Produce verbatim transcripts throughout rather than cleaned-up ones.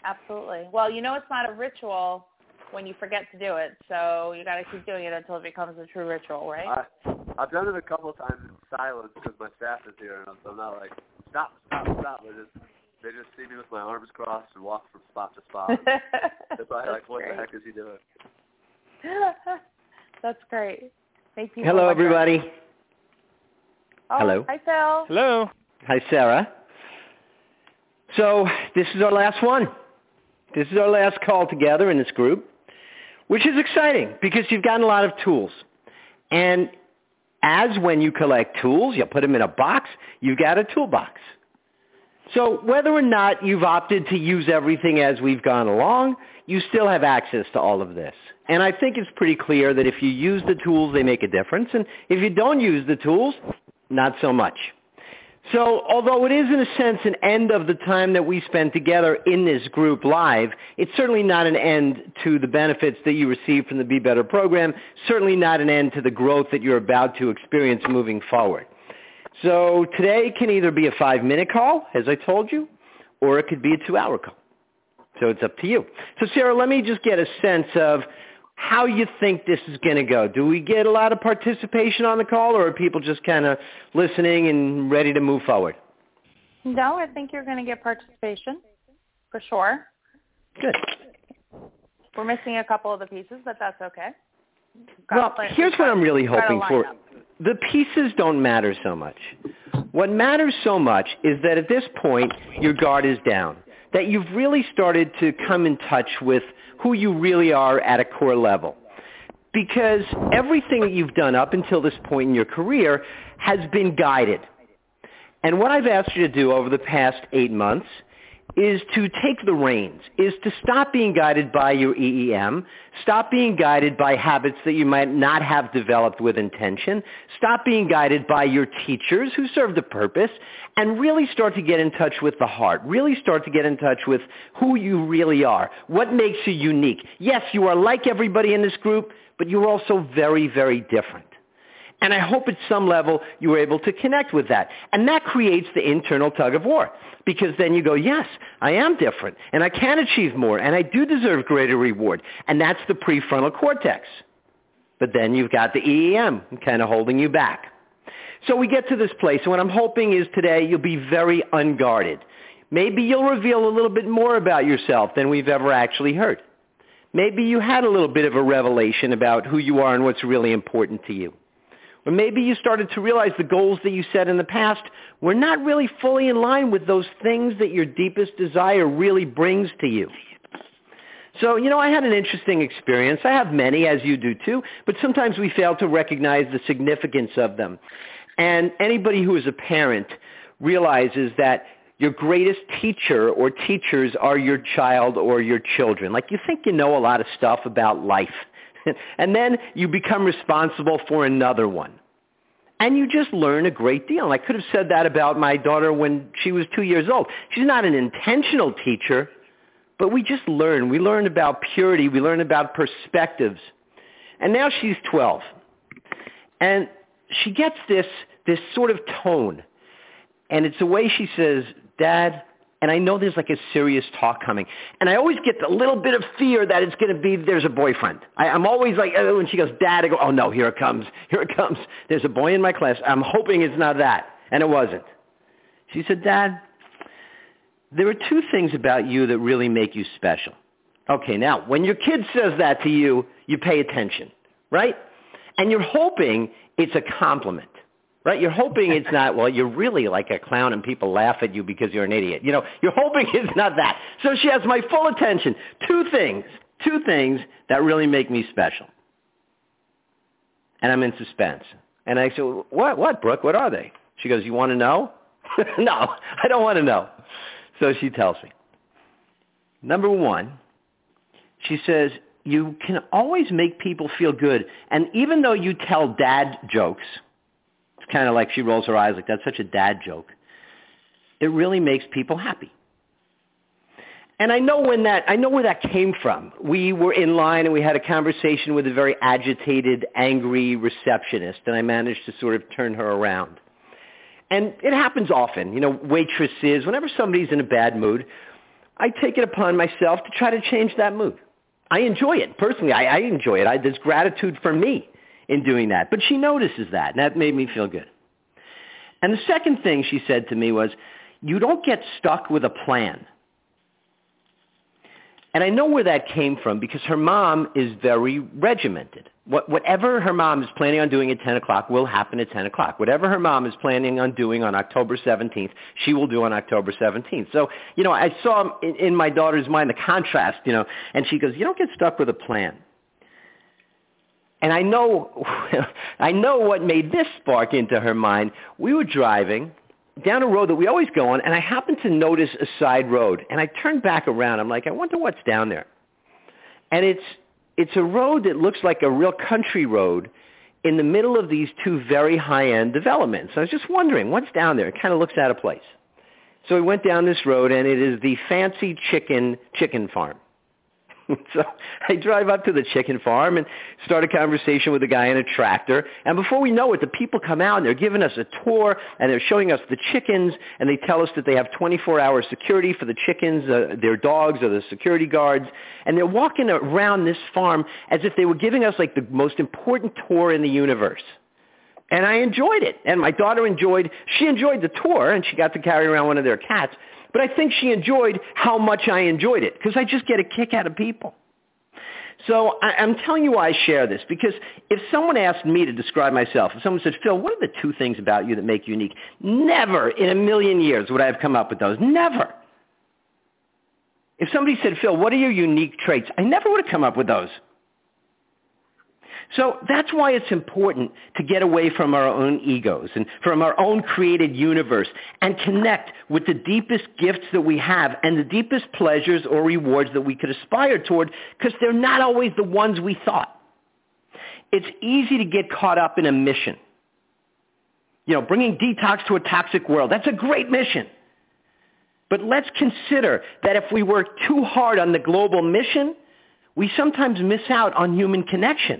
Absolutely. Well, you know it's not a ritual when you forget to do it, so you got to keep doing it until it becomes a true ritual, right? I, I've done it a couple of times in silence because my staff is here, and so I'm not like, stop, stop, stop. They just, they just see me with my arms crossed and walk from spot to spot. They're probably like, what great. the heck is he doing? That's great. Thank you. Hello, everybody. Oh, Hello. Hi, Phil. Hello. Hi, Sarah. So this is our last one. This is our last call together in this group, which is exciting because you've gotten a lot of tools. And as when you collect tools, you put them in a box, you've got a toolbox. So whether or not you've opted to use everything as we've gone along, you still have access to all of this. And I think it's pretty clear that if you use the tools, they make a difference. And if you don't use the tools, not so much. So although it is in a sense an end of the time that we spend together in this group live, it's certainly not an end to the benefits that you receive from the Be Better program, certainly not an end to the growth that you're about to experience moving forward. So today can either be a five-minute call, as I told you, or it could be a two-hour call. So it's up to you. So Sarah, let me just get a sense of how you think this is going to go. Do we get a lot of participation on the call, or are people just kind of listening and ready to move forward? No, I think you're going to get participation, for sure. Good. We're missing a couple of the pieces, but that's okay. Well, here's what I'm really hoping for. The pieces don't matter so much. What matters so much is that at this point, your guard is down, that you've really started to come in touch with who you really are at a core level. Because everything that you've done up until this point in your career has been guided. And what I've asked you to do over the past eight months is to take the reins, is to stop being guided by your E E M, stop being guided by habits that you might not have developed with intention, stop being guided by your teachers who served a purpose, and really start to get in touch with the heart, really start to get in touch with who you really are, what makes you unique. Yes, you are like everybody in this group, but you're also very, very different. And I hope at some level you were able to connect with that. And that creates the internal tug of war. Because then you go, yes, I am different, and I can achieve more, and I do deserve greater reward. And that's the prefrontal cortex. But then you've got the E E M kind of holding you back. So we get to this place, and what I'm hoping is today you'll be very unguarded. Maybe you'll reveal a little bit more about yourself than we've ever actually heard. Maybe you had a little bit of a revelation about who you are and what's really important to you. Or maybe you started to realize the goals that you set in the past were not really fully in line with those things that your deepest desire really brings to you. So, you know, I had an interesting experience. I have many, as you do too, but sometimes we fail to recognize the significance of them. And anybody who is a parent realizes that your greatest teacher or teachers are your child or your children. Like, you think you know a lot of stuff about life. And then you become responsible for another one. And you just learn a great deal. And I could have said that about my daughter when she was two years old. She's not an intentional teacher, but we just learn. We learn about purity. We learn about perspectives. And now she's twelve. And she gets this, this sort of tone. And it's the way she says, Dad, and I know there's like a serious talk coming. And I always get a little bit of fear that it's going to be there's a boyfriend. I, I'm always like, uh, when she goes, Dad, I go, oh, no, here it comes. Here it comes. There's a boy in my class. I'm hoping it's not that. And it wasn't. She said, Dad, there are two things about you that really make you special. Okay, now, when your kid says that to you, you pay attention, right? And you're hoping it's a compliment. Right? You're hoping it's not, well, you're really like a clown and people laugh at you because you're an idiot. You know, you're hoping it's not that. So she has my full attention. Two things, two things that really make me special. And I'm in suspense. And I say, what, what, Brooke? What are they? She goes, you want to know? No, I don't want to know. So she tells me. Number one, she says, you can always make people feel good. And even though you tell dad jokes, kind of like she rolls her eyes like, that's such a dad joke. It really makes people happy. And I know when that, I know where that came from. We were in line and we had a conversation with a very agitated, angry receptionist, and I managed to sort of turn her around. And it happens often, you know, waitresses, whenever somebody's in a bad mood, I take it upon myself to try to change that mood. I enjoy it. Personally, I, I enjoy it. I, there's gratitude for me in doing that. But she notices that, and that made me feel good. And the second thing she said to me was, you don't get stuck with a plan. And I know where that came from because her mom is very regimented. What, whatever her mom is planning on doing at ten o'clock will happen at ten o'clock. Whatever her mom is planning on doing on October seventeenth, she will do on October seventeenth. So, you know, I saw in, in my daughter's mind the contrast, you know, and she goes, you don't get stuck with a plan. And I know, I know what made this spark into her mind. We were driving down a road that we always go on, and I happened to notice a side road. And I turned back around. I'm like, I wonder what's down there. And it's it's a road that looks like a real country road in the middle of these two very high-end developments. I was just wondering, what's down there? It kind of looks out of place. So we went down this road, and it is the Fancy Chicken chicken farm. So I drive up to the chicken farm and start a conversation with a guy in a tractor. And before we know it, the people come out and they're giving us a tour and they're showing us the chickens, and they tell us that they have twenty-four hour security for the chickens, uh, their dogs are the security guards. And they're walking around this farm as if they were giving us like the most important tour in the universe. And I enjoyed it. And my daughter enjoyed, she enjoyed the tour, and she got to carry around one of their cats. But I think she enjoyed how much I enjoyed it, because I just get a kick out of people. So I, I'm telling you why I share this, because if someone asked me to describe myself, if someone said, Phil, what are the two things about you that make you unique? Never in a million years would I have come up with those. Never. If somebody said, Phil, what are your unique traits? I never would have come up with those. So that's why it's important to get away from our own egos and from our own created universe and connect with the deepest gifts that we have and the deepest pleasures or rewards that we could aspire toward, because they're not always the ones we thought. It's easy to get caught up in a mission. You know, bringing detox to a toxic world, that's a great mission. But let's consider that if we work too hard on the global mission, we sometimes miss out on human connection.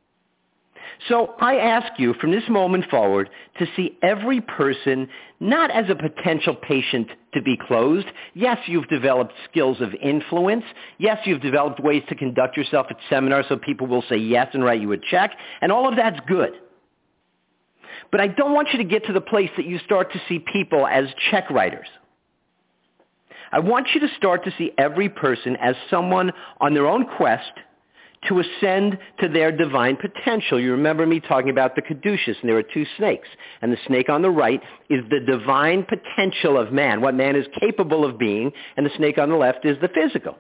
So I ask you from this moment forward to see every person not as a potential patient to be closed. Yes, you've developed skills of influence. Yes, you've developed ways to conduct yourself at seminars so people will say yes and write you a check. And all of that's good. But I don't want you to get to the place that you start to see people as check writers. I want you to start to see every person as someone on their own quest to ascend to their divine potential. You remember me talking about the caduceus, and there are two snakes. And the snake on the right is the divine potential of man, what man is capable of being, and the snake on the left is the physical.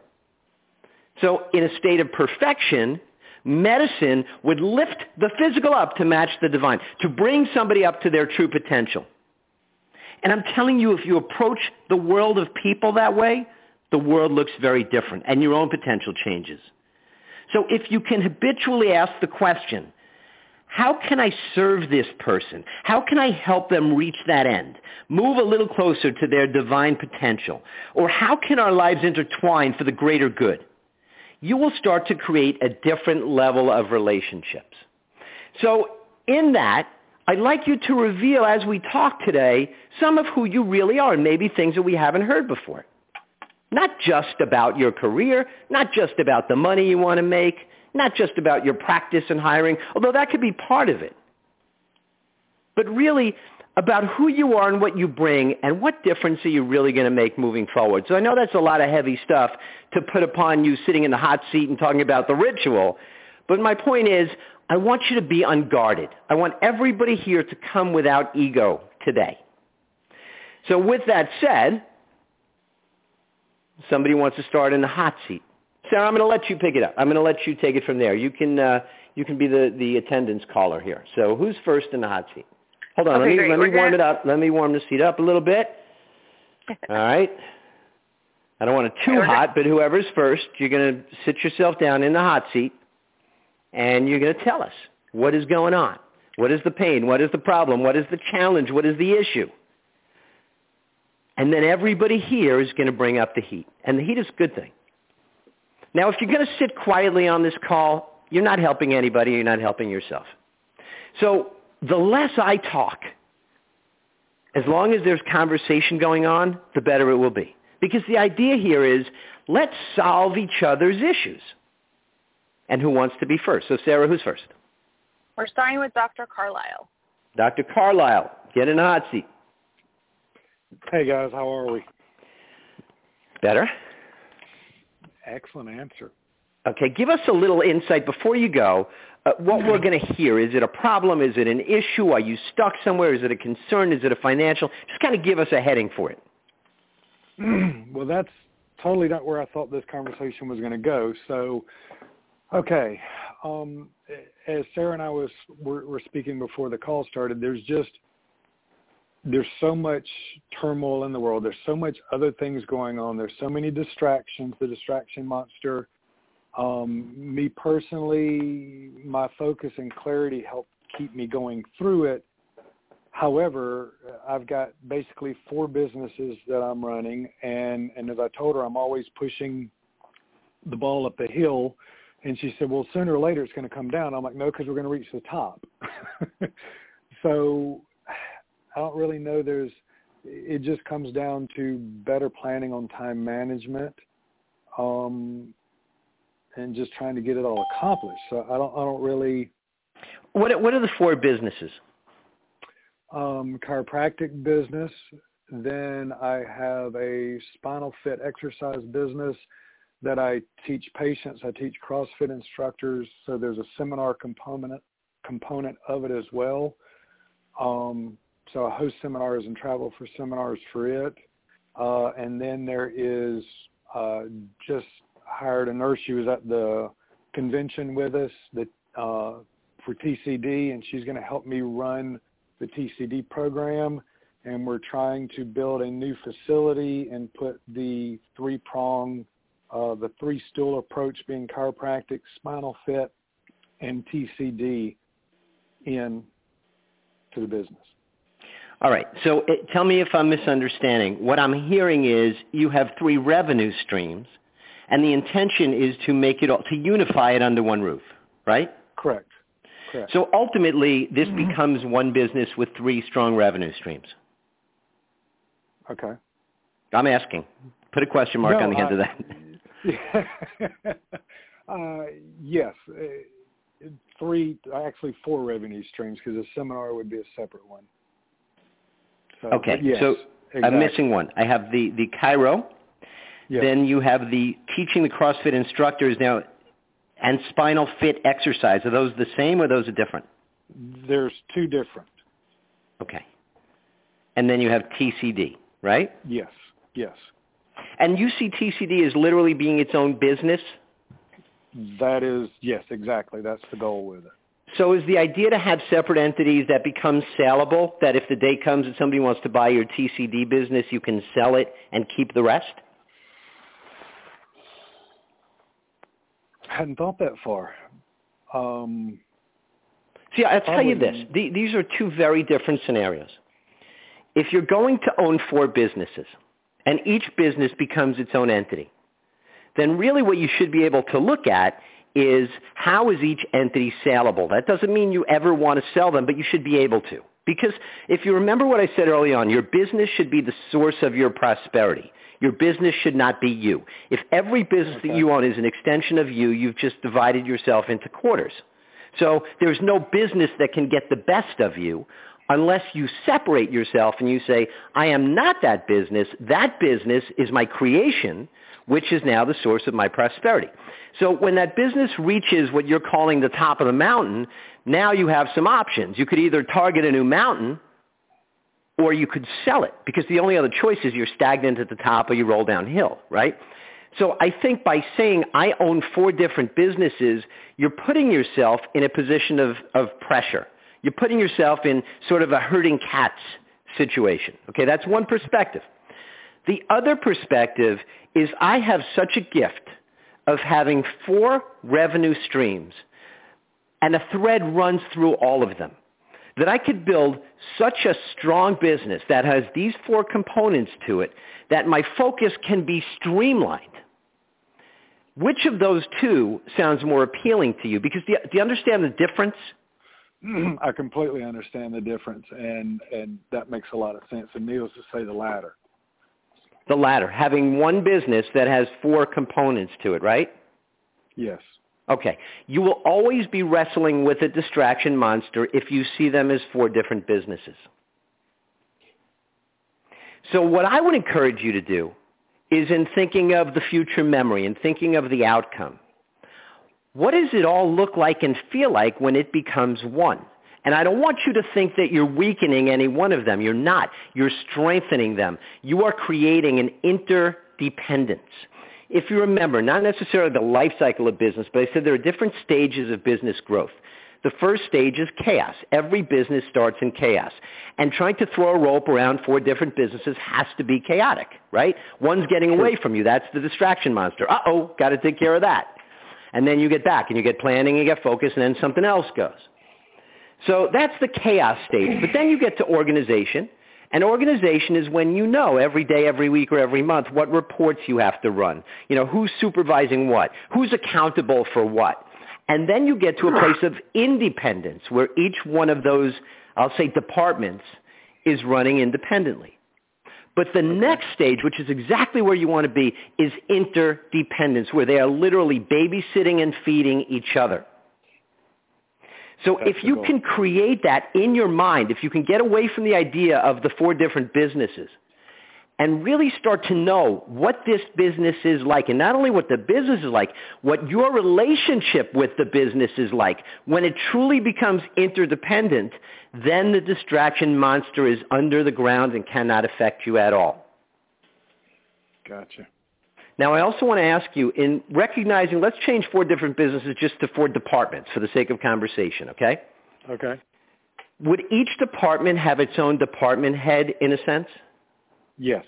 So in a state of perfection, medicine would lift the physical up to match the divine, to bring somebody up to their true potential. And I'm telling you, if you approach the world of people that way, the world looks very different, and your own potential changes. So if you can habitually ask the question, how can I serve this person? How can I help them reach that end? Move a little closer to their divine potential? Or how can our lives intertwine for the greater good? You will start to create a different level of relationships. So in that, I'd like you to reveal, as we talk today, some of who you really are, and maybe things that we haven't heard before. Not just about your career, not just about the money you want to make, not just about your practice and hiring, although that could be part of it. But really about who you are and what you bring and what difference are you really going to make moving forward. So I know that's a lot of heavy stuff to put upon you sitting in the hot seat and talking about the ritual. But my point is, I want you to be unguarded. I want everybody here to come without ego today. So with that said, somebody wants to start in the hot seat. Sarah, I'm going to let you pick it up. I'm going to let you take it from there. You can uh, you can be the, the attendance caller here. So who's first in the hot seat? Hold on. Okay, let me great. let We're me warm gonna... it up. Let me warm the seat up a little bit. All right. I don't want it too hot, but whoever's first, you're going to sit yourself down in the hot seat, and you're going to tell us what is going on. What is the pain? What is the problem? What is the challenge? What is the issue? And then everybody here is going to bring up the heat. And the heat is a good thing. Now, if you're going to sit quietly on this call, you're not helping anybody. You're not helping yourself. So the less I talk, as long as there's conversation going on, the better it will be. Because the idea here is let's solve each other's issues. And who wants to be first? So, Sarah, who's first? We're starting with Doctor Carlisle. Doctor Carlisle, get in the hot seat. Hey, guys, how are we? Better? Excellent answer. Okay, give us a little insight before you go. Uh, what we're going to hear, is it a problem? Is it an issue? Are you stuck somewhere? Is it a concern? Is it a financial? Just kind of give us a heading for it. Well, that's totally not where I thought this conversation was going to go. So, okay, um, as Sarah and I was were, were speaking before the call started, there's just there's so much turmoil in the world. There's so much other things going on. There's so many distractions. The distraction monster. Um, me personally, my focus and clarity help keep me going through it. However, I've got basically four businesses that I'm running, and, and as I told her, I'm always pushing the ball up the hill. And she said, well, sooner or later it's going to come down. I'm like, no, because we're going to reach the top. So I don't really know. There's, it just comes down to better planning on time management. Um, and just trying to get it all accomplished. So I don't, I don't really. What What are the four businesses? Um, chiropractic business. Then I have a spinal fit exercise business that I teach patients. I teach CrossFit instructors. So there's a seminar component component of it as well. Um, so I host seminars and travel for seminars for it. Uh, and then there is uh, just hired a nurse. She was at the convention with us that uh, for T C D, and she's going to help me run the T C D program. And we're trying to build a new facility and put the three-prong, uh, the three-stool approach being chiropractic, spinal fit, and T C D in to the business. All right. So it, tell me if I'm misunderstanding. What I'm hearing is you have three revenue streams, and the intention is to make it all, to unify it under one roof, right? Correct. Correct. So ultimately, this mm-hmm. becomes one business with three strong revenue streams. Okay. I'm asking. Put a question mark no, on the end I, of that. uh, yes. Uh, three, actually four revenue streams, because a seminar would be a separate one. So, okay. Yes, so exactly. I'm missing one. I have the, the Chiro. Yes. Then you have the teaching the CrossFit instructors now and spinal fit exercise. Are those the same or those are different? There's two different. Okay. And then you have T C D, right? Yes, yes. And you see T C D as literally being its own business? That is, yes, exactly. That's the goal with it. So is the idea to have separate entities that become sellable, that if the day comes that somebody wants to buy your T C D business, you can sell it and keep the rest? I hadn't thought that far. Um, See, I'll tell you this. probably- The, these are two very different scenarios. If you're going to own four businesses and each business becomes its own entity, then really what you should be able to look at is how is each entity saleable. That doesn't mean you ever want to sell them, but you should be able to. Because if you remember what I said early on, your business should be the source of your prosperity. Your business should not be you. If every business okay. that you own is an extension of you, you've just divided yourself into quarters. So there's no business that can get the best of you unless you separate yourself and you say, I am not that business. That business is my creation, which is now the source of my prosperity. So when that business reaches what you're calling the top of the mountain, now you have some options. You could either target a new mountain or you could sell it, because the only other choice is you're stagnant at the top or you roll downhill, right? So I think by saying I own four different businesses, you're putting yourself in a position of, of pressure. You're putting yourself in sort of a herding cats situation. Okay, that's one perspective. The other perspective is I have such a gift of having four revenue streams, and a thread runs through all of them, that I could build such a strong business that has these four components to it that my focus can be streamlined. Which of those two sounds more appealing to you? Because do you, do you understand the difference? I completely understand the difference, and, and that makes a lot of sense. And needless to say, the latter. The latter, having one business that has four components to it, right? Yes. Okay. You will always be wrestling with a distraction monster if you see them as four different businesses. So what I would encourage you to do is, in thinking of the future memory and thinking of the outcome, what does it all look like and feel like when it becomes one? And I don't want you to think that you're weakening any one of them. You're not. You're strengthening them. You are creating an interdependence. If you remember, not necessarily the life cycle of business, but I said there are different stages of business growth. The first stage is chaos. Every business starts in chaos. And trying to throw a rope around four different businesses has to be chaotic, right? One's getting away from you. That's the distraction monster. Uh-oh, got to take care of that. And then you get back, and you get planning, you get focus, and then something else goes. So that's the chaos stage. But then you get to organization. And organization is when you know every day, every week, or every month what reports you have to run. You know, who's supervising what, who's accountable for what. And then you get to a place of independence where each one of those, I'll say, departments is running independently. But the next stage, which is exactly where you want to be, is interdependence, where they are literally babysitting and feeding each other. So That's if you goal. can create that in your mind, if you can get away from the idea of the four different businesses and really start to know what this business is like, and not only what the business is like, what your relationship with the business is like, when it truly becomes interdependent, then the distraction monster is under the ground and cannot affect you at all. Gotcha. Now, I also want to ask you, in recognizing, let's change four different businesses just to four departments for the sake of conversation, okay? Okay. Would each department have its own department head in a sense? Yes.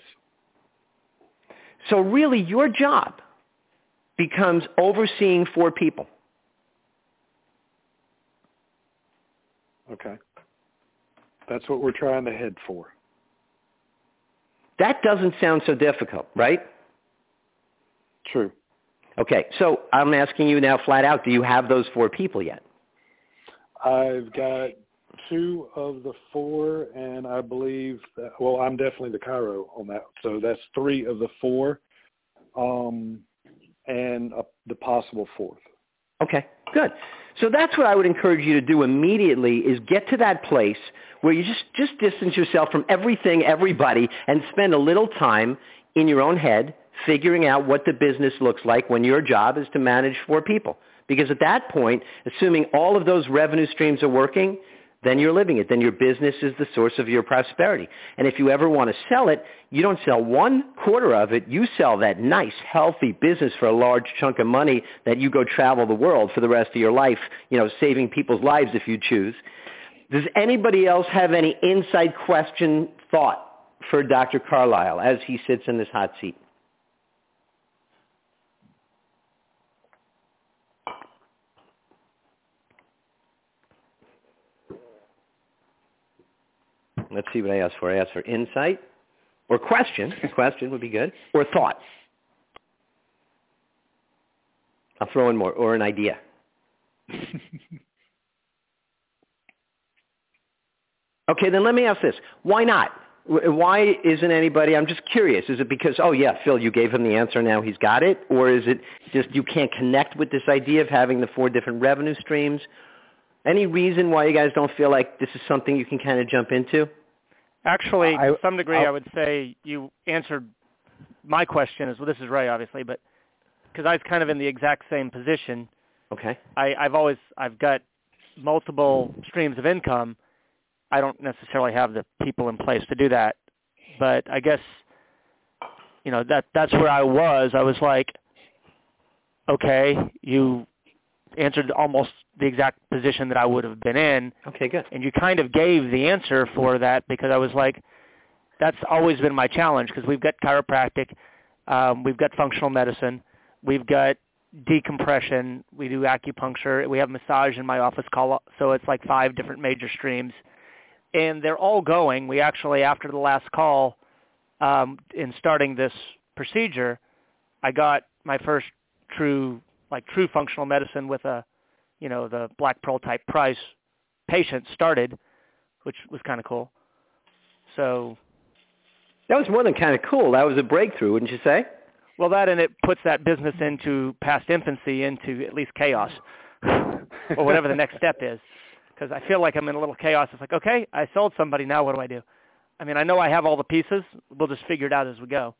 So really, your job becomes overseeing four people. Okay. That's what we're trying to head for. That doesn't sound so difficult, right? True. Okay, so I'm asking you now flat out, do you have those four people yet? I've got two of the four, and I believe that, well, I'm definitely the Cairo on that. So that's three of the four, um, and uh, the possible fourth. Okay, good. So that's what I would encourage you to do immediately, is get to that place where you just, just distance yourself from everything, everybody, and spend a little time in your own head figuring out what the business looks like when your job is to manage four people. Because at that point, assuming all of those revenue streams are working, then you're living it. Then your business is the source of your prosperity. And if you ever want to sell it, you don't sell one quarter of it. You sell that nice, healthy business for a large chunk of money that you go travel the world for the rest of your life, you know, saving people's lives if you choose. Does anybody else have any inside question, thought for Doctor Carlisle as he sits in this hot seat? Let's see what I asked for. I asked for insight or question. Question would be good. Or thought. I'll throw in more. Or an idea. Okay, then let me ask this. Why not? Why isn't anybody, I'm just curious, is it because, oh yeah, Phil, you gave him the answer, now he's got it? Or is it just you can't connect with this idea of having the four different revenue streams? Any reason why you guys don't feel like this is something you can kind of jump into? Actually, I, to some degree, I'll, I would say you answered my question. As well, this is Ray, obviously, but because I was kind of in the exact same position. Okay. I, I've always I've got multiple streams of income. I don't necessarily have the people in place to do that, but I guess you know that that's where I was. I was like, okay, you answered almost the exact position that I would have been in. Okay, good. And you kind of gave the answer for that, because I was like, that's always been my challenge, because we've got chiropractic, um, we've got functional medicine, we've got decompression, we do acupuncture, we have massage in my office call, so it's like five different major streams. And they're all going. We actually, after the last call, um, in starting this procedure, I got my first true like true functional medicine with a, you know, the Black Pearl type price patient started, which was kind of cool. So That was more than kind of cool. That was a breakthrough, wouldn't you say? Well, that and it puts that business into past infancy, into at least chaos, or whatever the next step is. Because I feel like I'm in a little chaos. It's like, okay, I sold somebody. Now what do I do? I mean, I know I have all the pieces. We'll just figure it out as we go.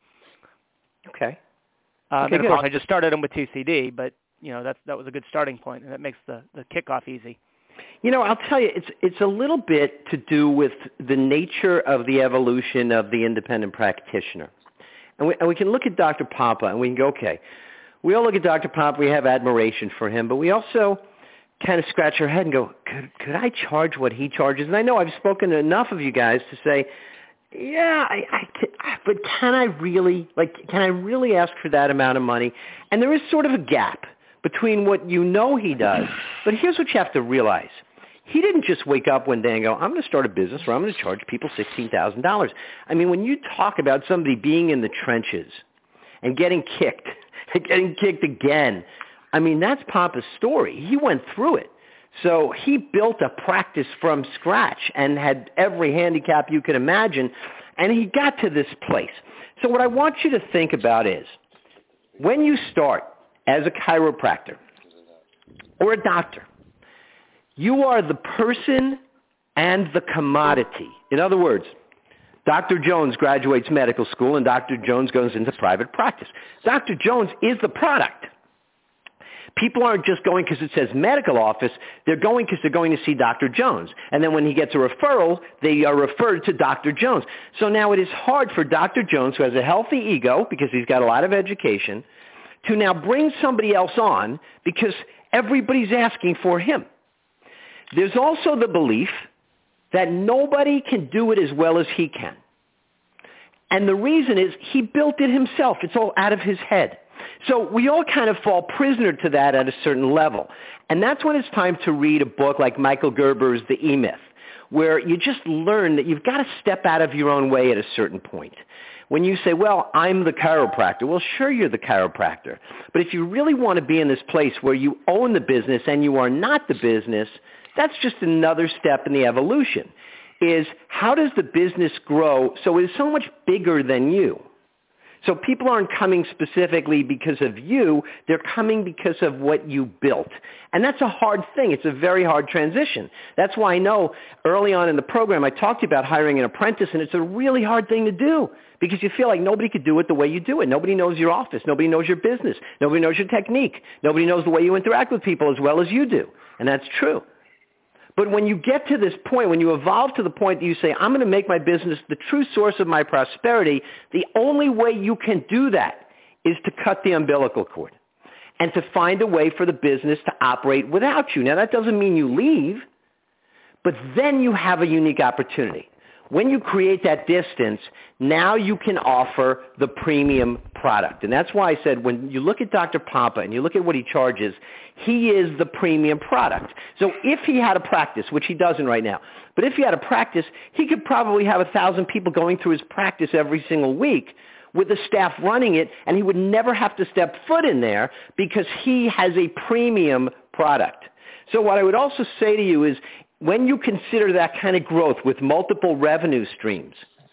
Okay. Um, okay and of good. course, I just started them with T C D, but you know that's that was a good starting point, and that makes the the kickoff easy. You know, I'll tell you, it's it's a little bit to do with the nature of the evolution of the independent practitioner. And we, and we can look at Doctor Pompa and we can go, okay, we all look at Doctor Pompa, we have admiration for him, but we also kind of scratch our head and go, could, could I charge what he charges? And I know I've spoken to enough of you guys to say, yeah, I, I can, but can I really, like, can I really ask for that amount of money? And there is sort of a gap between what you know he does, but here's what you have to realize. He didn't just wake up one day and go, I'm going to start a business where I'm going to charge people sixteen thousand dollars. I mean, when you talk about somebody being in the trenches and getting kicked, and getting kicked again, I mean, that's Pompa's story. He went through it. So he built a practice from scratch and had every handicap you could imagine, and he got to this place. So what I want you to think about is, when you start as a chiropractor or a doctor, you are the person and the commodity. In other words, Doctor Jones graduates medical school and Doctor Jones goes into private practice. Doctor Jones is the product. People aren't just going because it says medical office. They're going because they're going to see Doctor Jones. And then when he gets a referral, they are referred to Doctor Jones. So now it is hard for Doctor Jones, who has a healthy ego because he's got a lot of education, to now bring somebody else on because everybody's asking for him. There's also the belief that nobody can do it as well as he can. And the reason is he built it himself. It's all out of his head. So we all kind of fall prisoner to that at a certain level. And that's when it's time to read a book like Michael Gerber's The E-Myth, where you just learn that you've got to step out of your own way at a certain point. When you say, well, I'm the chiropractor, well, sure, you're the chiropractor. But if you really want to be in this place where you own the business and you are not the business, that's just another step in the evolution, is how does the business grow so it is so much bigger than you? So people aren't coming specifically because of you. They're coming because of what you built. And that's a hard thing. It's a very hard transition. That's why I know early on in the program I talked about hiring an apprentice, and it's a really hard thing to do because you feel like nobody could do it the way you do it. Nobody knows your office. Nobody knows your business. Nobody knows your technique. Nobody knows the way you interact with people as well as you do. And that's true. But when you get to this point, when you evolve to the point that you say, I'm going to make my business the true source of my prosperity, the only way you can do that is to cut the umbilical cord and to find a way for the business to operate without you. Now, that doesn't mean you leave, but then you have a unique opportunity. When you create that distance, now you can offer the premium product. And that's why I said when you look at Doctor Pompa and you look at what he charges, he is the premium product. So if he had a practice, which he doesn't right now, but if he had a practice, he could probably have a thousand people going through his practice every single week with the staff running it, and he would never have to step foot in there because he has a premium product. So what I would also say to you is, when you consider that kind of growth with multiple revenue streams,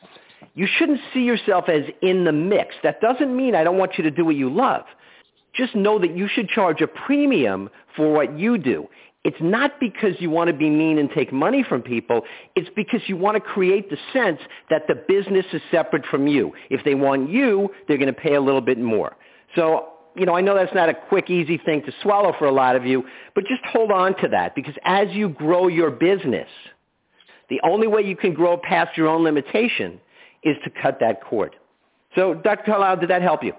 you shouldn't see yourself as in the mix. That doesn't mean I don't want you to do what you love. Just know that you should charge a premium for what you do. It's not because you want to be mean and take money from people. It's because you want to create the sense that the business is separate from you. If they want you, they're going to pay a little bit more. So, you know, I know that's not a quick, easy thing to swallow for a lot of you, but just hold on to that because as you grow your business, the only way you can grow past your own limitation is to cut that cord. So, Doctor Carlisle, did that help you?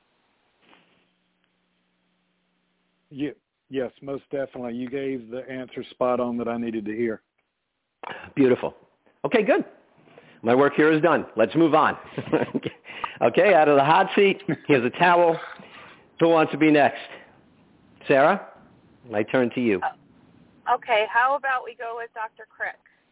Yeah, yes, most definitely. You gave the answer spot on that I needed to hear. Beautiful. Okay, good. My work here is done. Let's move on. Okay, out of the hot seat, here's a towel. Who wants to be next? Sarah, I turn to you. Uh, okay, how about we go with Doctor Crick?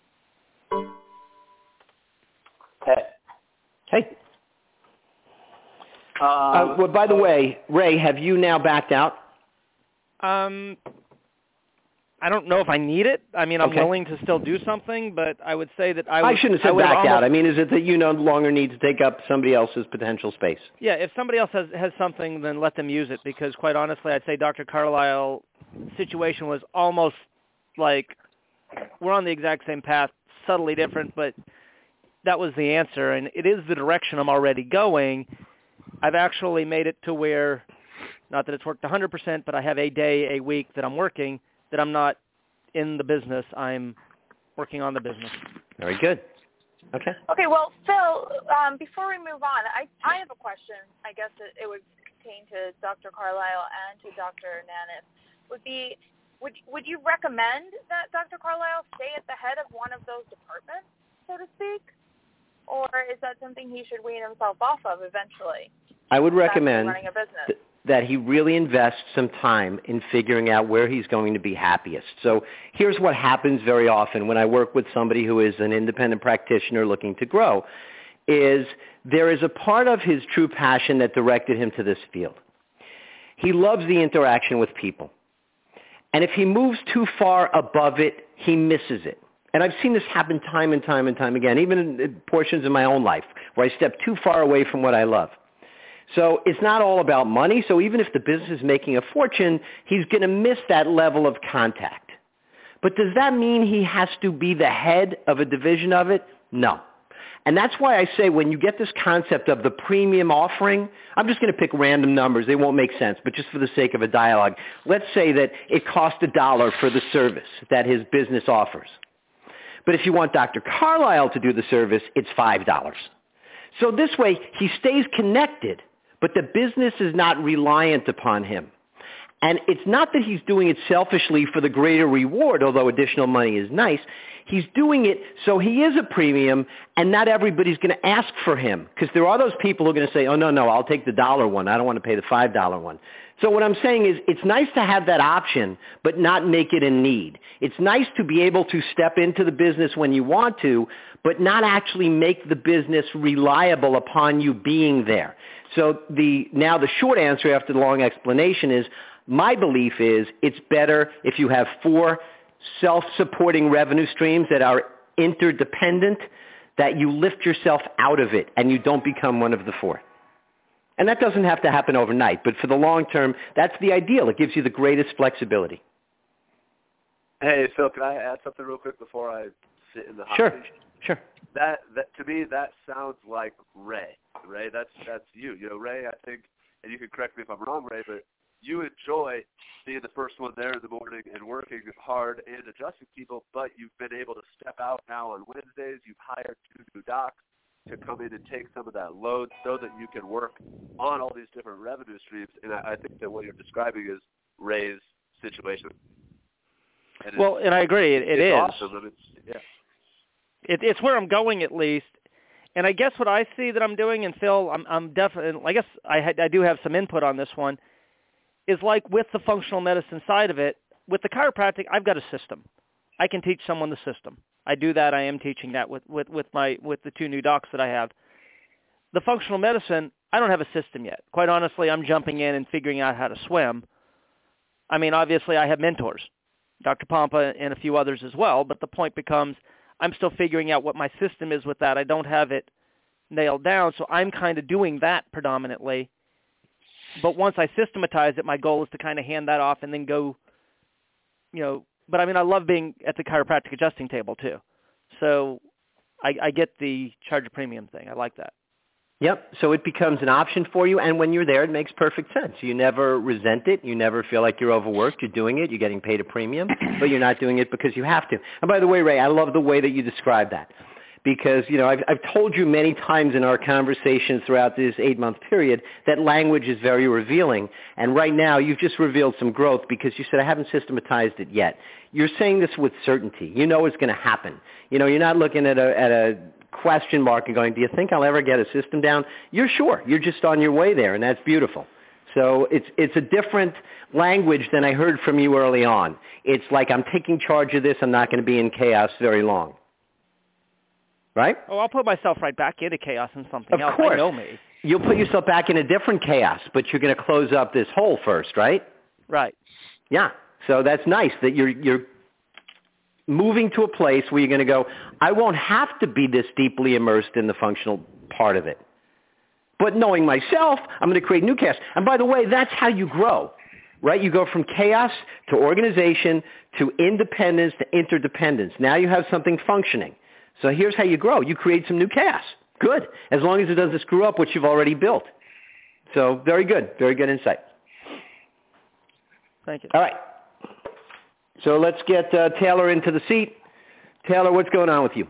Hey. Hey. Uh, Uh, well, by the way, Ray, have you now backed out? Um, I don't know if I need it. I mean, I'm okay. willing to still do something, but I would say that I would. I shouldn't have said I back almost, out. I mean, is it that you no longer need to take up somebody else's potential space? Yeah, if somebody else has, has something, then let them use it, because quite honestly, I'd say Doctor Carlisle's situation was almost like we're on the exact same path, subtly different, but that was the answer, and it is the direction I'm already going. I've actually made it to where, not that it's worked one hundred percent, but I have a day, a week that I'm working, that I'm not in the business. I'm working on the business. Very good. Okay. Okay, well, Phil, um, before we move on, I, I have a question. I guess it, it would pertain to Doctor Carlisle and to Doctor Nanis. Would be, would would you recommend that Doctor Carlisle stay at the head of one of those departments, so to speak? Or is that something he should wean himself off of eventually? I would recommend running a business? Th- that he really invests some time in figuring out where he's going to be happiest. So here's what happens very often when I work with somebody who is an independent practitioner looking to grow, is there is a part of his true passion that directed him to this field. He loves the interaction with people. And if he moves too far above it, he misses it. And I've seen this happen time and time and time again, even in portions of my own life, where I step too far away from what I love. So it's not all about money. So even if the business is making a fortune, he's going to miss that level of contact. But does that mean he has to be the head of a division of it? No. And that's why I say when you get this concept of the premium offering, I'm just going to pick random numbers. They won't make sense, but just for the sake of a dialogue, let's say that it costs a dollar for the service that his business offers. But if you want Doctor Carlisle to do the service, it's five dollars. So this way, he stays connected, but the business is not reliant upon him. And it's not that he's doing it selfishly for the greater reward, although additional money is nice. He's doing it so he is a premium, and not everybody's going to ask for him. Because there are those people who are going to say, oh, no, no, I'll take the dollar one. I don't want to pay the five dollar one. So what I'm saying is it's nice to have that option, but not make it a need. It's nice to be able to step into the business when you want to, but not actually make the business reliable upon you being there. So the now the short answer after the long explanation is, my belief is it's better if you have four self-supporting revenue streams that are interdependent, that you lift yourself out of it and you don't become one of the four. And that doesn't have to happen overnight, but for the long term, that's the ideal. It gives you the greatest flexibility. Hey, Phil, can I add something real quick before I sit in the hot Sure, seat? sure. That, that to me, that sounds like Ray. Ray, that's that's you. You know, Ray, I think, and you can correct me if I'm wrong, Ray, but you enjoy being the first one there in the morning and working hard and adjusting people, but you've been able to step out now on Wednesdays. You've hired two new docs to come in and take some of that load so that you can work on all these different revenue streams. And I, I think that what you're describing is Ray's situation. And well, and I agree. It, it is. Awesome. And it's, yeah. It, it's where I'm going, at least. And I guess what I see that I'm doing, and Phil, I'm, I'm definitely, I guess I, had, I do have some input on this one, is like with the functional medicine side of it, with the chiropractic, I've got a system. I can teach someone the system. I do that. I am teaching that with, with, with my with the two new docs that I have. The functional medicine, I don't have a system yet. Quite honestly, I'm jumping in and figuring out how to swim. I mean, obviously, I have mentors, Doctor Pompa and a few others as well, but the point becomes I'm still figuring out what my system is with that. I don't have it nailed down, so I'm kind of doing that predominantly. But once I systematize it, my goal is to kind of hand that off and then go, you know, but I mean, I love being at the chiropractic adjusting table too. So I, I get the charge a premium thing. I like that. Yep. So it becomes an option for you, and when you're there, it makes perfect sense. You never resent it. You never feel like you're overworked. You're doing it. You're getting paid a premium, but you're not doing it because you have to. And by the way, Ray, I love the way that you describe that. Because, you know, I've, I've told you many times in our conversations throughout this eight-month period that language is very revealing. And right now, you've just revealed some growth because you said, I haven't systematized it yet. You're saying this with certainty. You know it's going to happen. You know, you're not looking at a, at a question mark and going, do you think I'll ever get a system down? You're sure. You're just on your way there, and that's beautiful. So it's it's a different language than I heard from you early on. It's like I'm taking charge of this. I'm not going to be in chaos very long. Right? Oh, I'll put myself right back into chaos and something of else. Course. I know me. You'll put yourself back in a different chaos, but you're going to close up this hole first, right? Right. Yeah. So that's nice that you're you're moving to a place where you're going to go, I won't have to be this deeply immersed in the functional part of it. But knowing myself, I'm going to create new chaos. And by the way, that's how you grow, right? You go from chaos to organization to independence to interdependence. Now you have something functioning. So here's how you grow. You create some new chaos. Good. As long as it doesn't screw up what you've already built. So very good. Very good insight. Thank you. All right. So let's get uh, Taylor into the seat. Taylor, what's going on with you?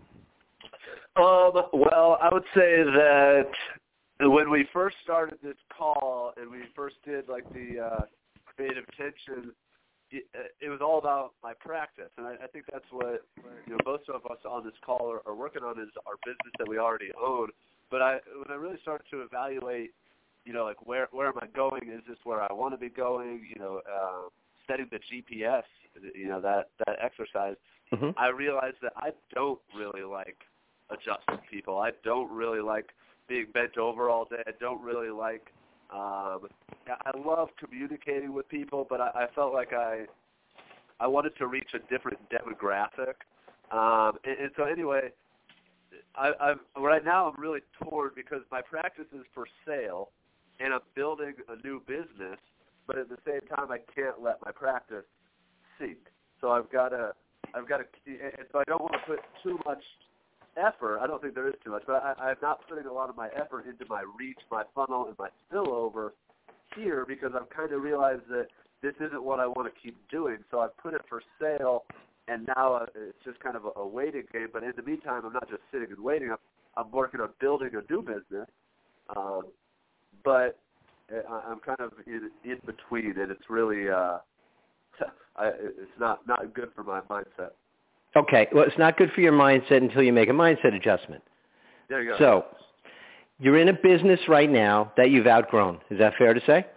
Um, well, I would say that when we first started this call and we first did like the uh, creative tension, it, it was all about my practice, and I, I think that's what you know most of us on this call are, are working on is our business that we already own. But I, when I really started to evaluate, you know, like where where am I going? Is this where I want to be going? You know. Uh, setting the G P S, you know, that, that exercise, mm-hmm. I realized that I don't really like adjusting people. I don't really like being bent over all day. I don't really like, um, I love communicating with people, but I, I felt like I I wanted to reach a different demographic. Um, and, and so anyway, I, I'm, right now I'm really torn because my practice is for sale, and I'm building a new business. But at the same time, I can't let my practice sink. So I've got to, I've got to, and so I don't want to put too much effort. I don't think there is too much, but I, I'm not putting a lot of my effort into my reach, my funnel, and my spillover here because I've kind of realized that this isn't what I want to keep doing. So I've put it for sale, and now it's just kind of a, a waiting game. But in the meantime, I'm not just sitting and waiting. I'm, I'm working on building a new business, um, but I'm kind of in, in between, and it's really uh, I, it's not, not good for my mindset. Okay, well, it's not good for your mindset until you make a mindset adjustment. There you go. So you're in a business right now that you've outgrown. Is that fair to say?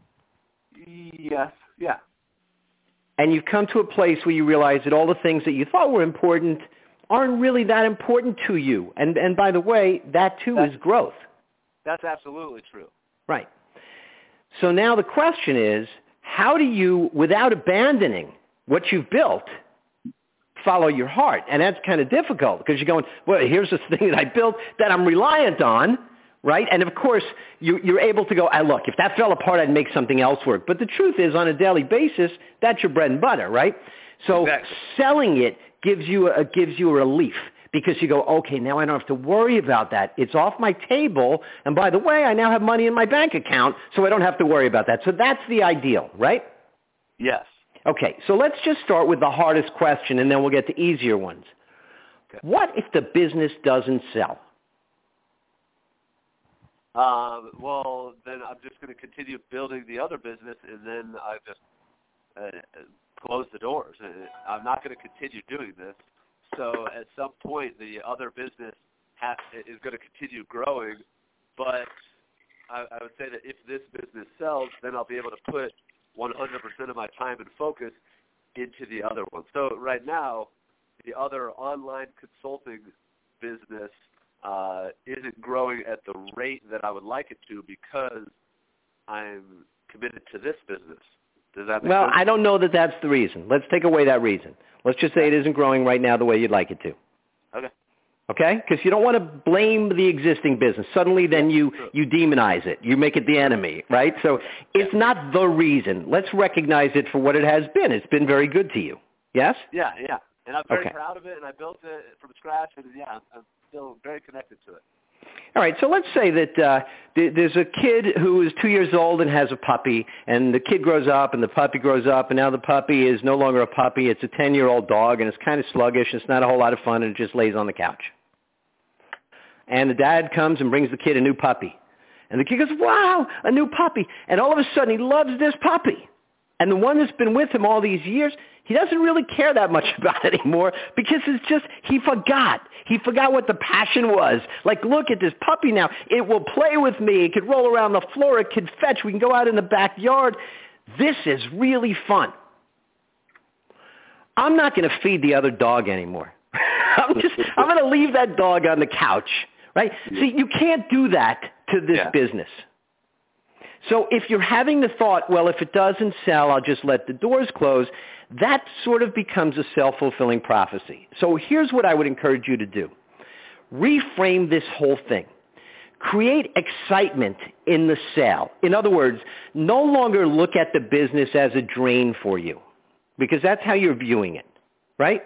Yes, yeah. And you've come to a place where you realize that all the things that you thought were important aren't really that important to you. And, and by the way, that too that's, is growth. That's absolutely true. Right. So now the question is, how do you, without abandoning what you've built, follow your heart? And that's kind of difficult because you're going, well, here's this thing that I built that I'm reliant on, right? And, of course, you, you're able to go, ah, look, if that fell apart, I'd make something else work. But the truth is, on a daily basis, that's your bread and butter, right? So exactly. Selling it gives you a, gives you a relief. Because you go, okay, now I don't have to worry about that. It's off my table. And by the way, I now have money in my bank account, so I don't have to worry about that. So that's the ideal, right? Yes. Okay, so let's just start with the hardest question, and then we'll get to easier ones. Okay. What if the business doesn't sell? Um, well, then I'm just going to continue building the other business, and then I just uh, close the doors. I'm not going to continue doing this. So at some point, the other business has, is going to continue growing, but I, I would say that if this business sells, then I'll be able to put one hundred percent of my time and focus into the other one. So right now, the other online consulting business uh, isn't growing at the rate that I would like it to because I'm committed to this business. Does that make well, sense? I don't know that that's the reason. Let's take away that reason. Let's just say it isn't growing right now the way you'd like it to. Okay. Okay? Because you don't want to blame the existing business. Suddenly then you, you demonize it. You make it the enemy, right? So it's not the reason. Let's recognize it for what it has been. It's been very good to you. Yes? Yeah, yeah. And I'm very okay. proud of it, and I built it from scratch, and yeah, I'm, I'm still very connected to it. All right, so let's say that uh, th- there's a kid who is two years old and has a puppy, and the kid grows up, and the puppy grows up, and now the puppy is no longer a puppy. It's a ten-year-old dog, and it's kind of sluggish. It's not a whole lot of fun, and it just lays on the couch. And the dad comes and brings the kid a new puppy. And the kid goes, wow, a new puppy. And all of a sudden, he loves this puppy. And the one that's been with him all these years, he doesn't really care that much about it anymore because it's just, he forgot. He forgot what the passion was. Like, look at this puppy now. It will play with me. It could roll around the floor. It could fetch. We can go out in the backyard. This is really fun. I'm not going to feed the other dog anymore. I'm just, I'm going to leave that dog on the couch, right? See, you can't do that to this yeah. business. So if you're having the thought, well, if it doesn't sell, I'll just let the doors close, that sort of becomes a self-fulfilling prophecy. So here's what I would encourage you to do. Reframe this whole thing. Create excitement in the sale. In other words, no longer look at the business as a drain for you, because that's how you're viewing it, right?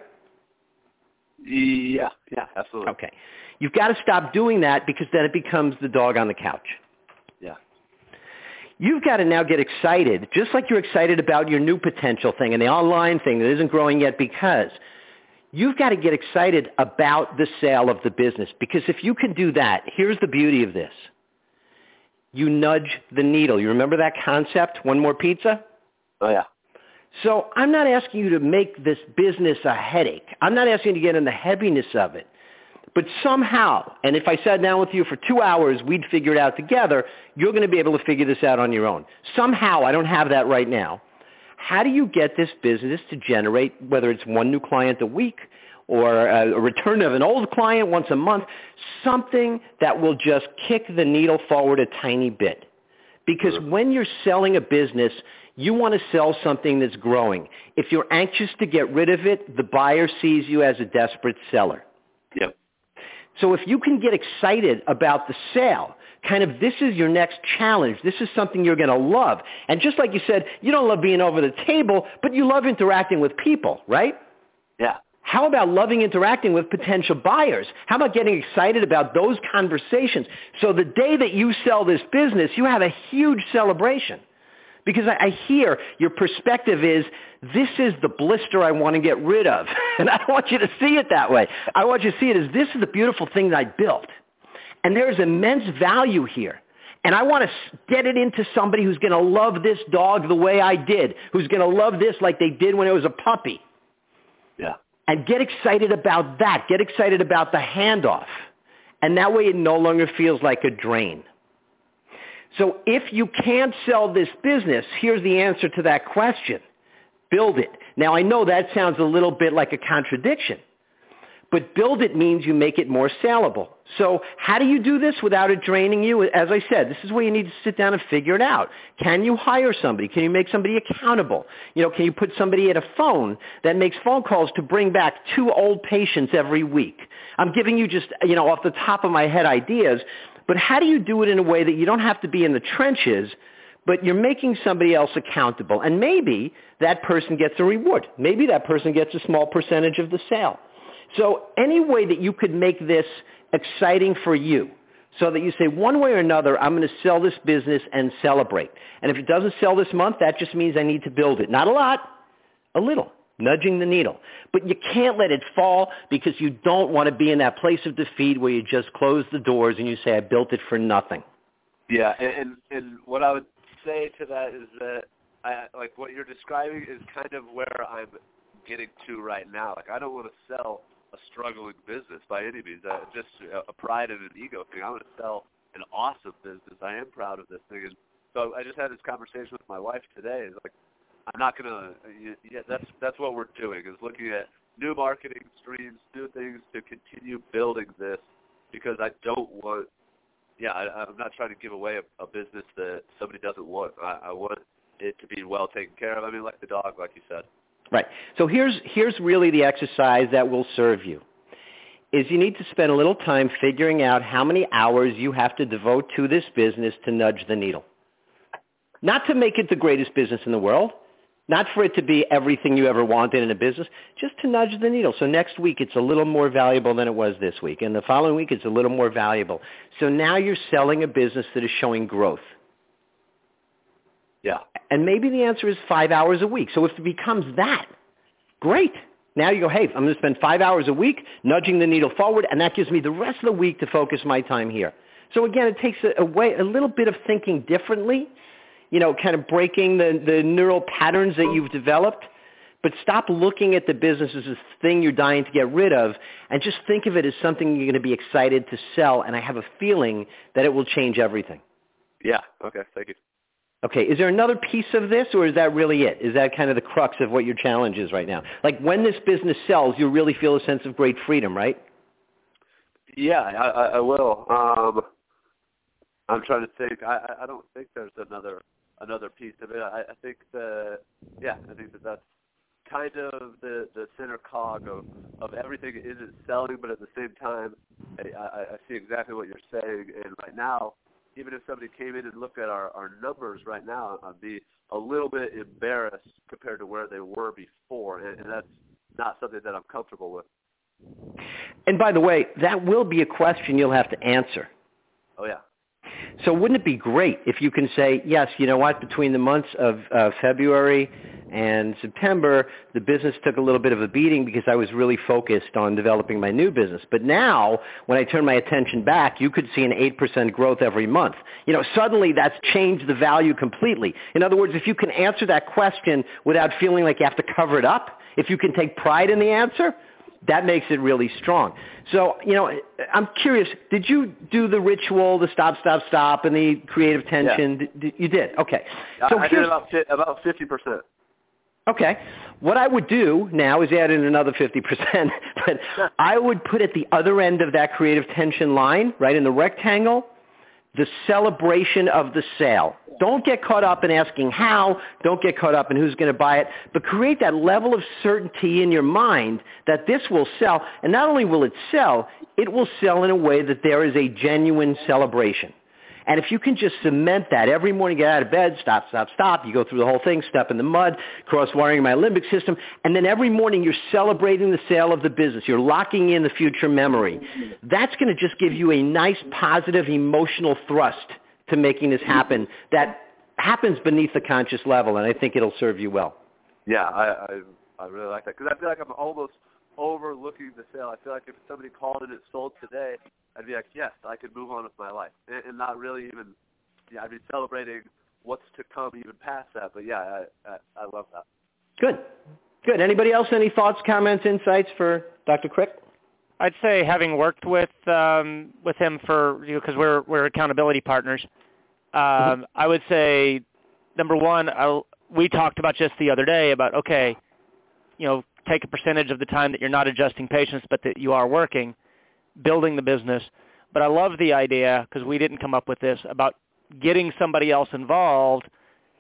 Yeah, yeah, absolutely. Okay. You've got to stop doing that, because then it becomes the dog on the couch. Yeah. You've got to now get excited, just like you're excited about your new potential thing and the online thing that isn't growing yet, because you've got to get excited about the sale of the business. Because if you can do that, here's the beauty of this. You nudge the needle. You remember that concept, one more pizza? Oh, yeah. So I'm not asking you to make this business a headache. I'm not asking you to get in the heaviness of it. But somehow, and if I sat down with you for two hours, we'd figure it out together, you're going to be able to figure this out on your own. Somehow, I don't have that right now. How do you get this business to generate, whether it's one new client a week or a return of an old client once a month, something that will just kick the needle forward a tiny bit? Because when you're selling a business, you want to sell something that's growing. If you're anxious to get rid of it, the buyer sees you as a desperate seller. Yep. So if you can get excited about the sale, kind of this is your next challenge. This is something you're going to love. And just like you said, you don't love being over the table, but you love interacting with people, right? Yeah. How about loving interacting with potential buyers? How about getting excited about those conversations? So the day that you sell this business, you have a huge celebration. Because I, I hear your perspective is, this is the blister I want to get rid of. And I don't want you to see it that way. I want you to see it as, this is the beautiful thing that I built. And there's immense value here. And I want to get it into somebody who's going to love this dog the way I did, who's going to love this like they did when it was a puppy. Yeah. And get excited about that. Get excited about the handoff. And that way it no longer feels like a drain. So if you can't sell this business, here's the answer to that question. Build it. Now, I know that sounds a little bit like a contradiction, but build it means you make it more saleable. So how do you do this without it draining you? As I said, this is where you need to sit down and figure it out. Can you hire somebody? Can you make somebody accountable? You know, can you put somebody at a phone that makes phone calls to bring back two old patients every week? I'm giving you just, you know, off the top of my head ideas. But how do you do it in a way that you don't have to be in the trenches, but you're making somebody else accountable? And maybe that person gets a reward. Maybe that person gets a small percentage of the sale. So any way that you could make this exciting for you, so that you say, one way or another, I'm going to sell this business and celebrate. And if it doesn't sell this month, that just means I need to build it. Not a lot, a little. Nudging the needle. But you can't let it fall, because you don't want to be in that place of defeat where you just close the doors and you say, I built it for nothing. Yeah, and, and, and what I would say to that is that, I, like, what you're describing is kind of where I'm getting to right now. Like, I don't want to sell a struggling business by any means. Uh, just a pride and an ego thing. I want to sell an awesome business. I am proud of this thing. And so I just had this conversation with my wife today. It's like, I'm not going to, yeah, that's that's what we're doing, is looking at new marketing streams, new things to continue building this, because I don't want, yeah, I, I'm not trying to give away a, a business that somebody doesn't want. I, I want it to be well taken care of. I mean, like the dog, like you said. Right. So here's here's really the exercise that will serve you, is you need to spend a little time figuring out how many hours you have to devote to this business to nudge the needle. Not to make it the greatest business in the world. Not for it to be everything you ever wanted in a business, just to nudge the needle. So next week it's a little more valuable than it was this week. And the following week it's a little more valuable. So now you're selling a business that is showing growth. Yeah. And maybe the answer is five hours a week. So if it becomes that, great. Now you go, hey, I'm going to spend five hours a week nudging the needle forward, and that gives me the rest of the week to focus my time here. So again, it takes a, a, way, a little bit of thinking differently, you know, kind of breaking the, the neural patterns that you've developed. But stop looking at the business as this thing you're dying to get rid of, and just think of it as something you're going to be excited to sell, and I have a feeling that it will change everything. Yeah, okay, thank you. Okay, is there another piece of this, or is that really it? Is that kind of the crux of what your challenge is right now? Like, when this business sells, you really feel a sense of great freedom, right? Yeah, I, I will. Um, I'm trying to think. I, I don't think there's another another piece of it. I, I think the yeah, I think that that's kind of the, the center cog of, of everything. It isn't selling, but at the same time, I, I, I see exactly what you're saying. And right now, even if somebody came in and looked at our, our numbers right now, I'd be a little bit embarrassed compared to where they were before, and, and that's not something that I'm comfortable with. And by the way, that will be a question you'll have to answer. Oh, yeah. So wouldn't it be great if you can say, yes, you know what, between the months of uh, February and September, the business took a little bit of a beating because I was really focused on developing my new business. But now, when I turn my attention back, you could see an eight percent growth every month. You know, suddenly that's changed the value completely. In other words, if you can answer that question without feeling like you have to cover it up, if you can take pride in the answer, that makes it really strong. So, you know, I'm curious, did you do the ritual, the stop, stop, stop, and the creative tension? Yeah. Did, you did? Okay. So I did about, about fifty percent. Okay. What I would do now is add in another fifty percent, but I would put at the other end of that creative tension line, right in the rectangle, the celebration of the sale. Don't get caught up in asking how. Don't get caught up in who's going to buy it. But create that level of certainty in your mind that this will sell. And not only will it sell, it will sell in a way that there is a genuine celebration. And if you can just cement that every morning, get out of bed, stop, stop, stop, you go through the whole thing, step in the mud, cross-wiring my limbic system, and then every morning you're celebrating the sale of the business. You're locking in the future memory. That's going to just give you a nice, positive, emotional thrust to making this happen that happens beneath the conscious level, and I think it'll serve you well. Yeah, I I, I really like that because I feel like I'm almost overlooking the sale. I feel like if somebody called and it sold today, I'd be like, yes, I could move on with my life, and, and not really even, yeah, I'd be celebrating what's to come even past that. But yeah, I, I, I love that. Good, good. Anybody else? Any thoughts, comments, insights for Doctor Crick? I'd say having worked with um, with him for, you know, because we're we're accountability partners. Um, mm-hmm. I would say, number one, I'll, we talked about just the other day about, okay, you know, take a percentage of the time that you're not adjusting patients, but that you are working, building the business. But I love the idea, because we didn't come up with this, about getting somebody else involved,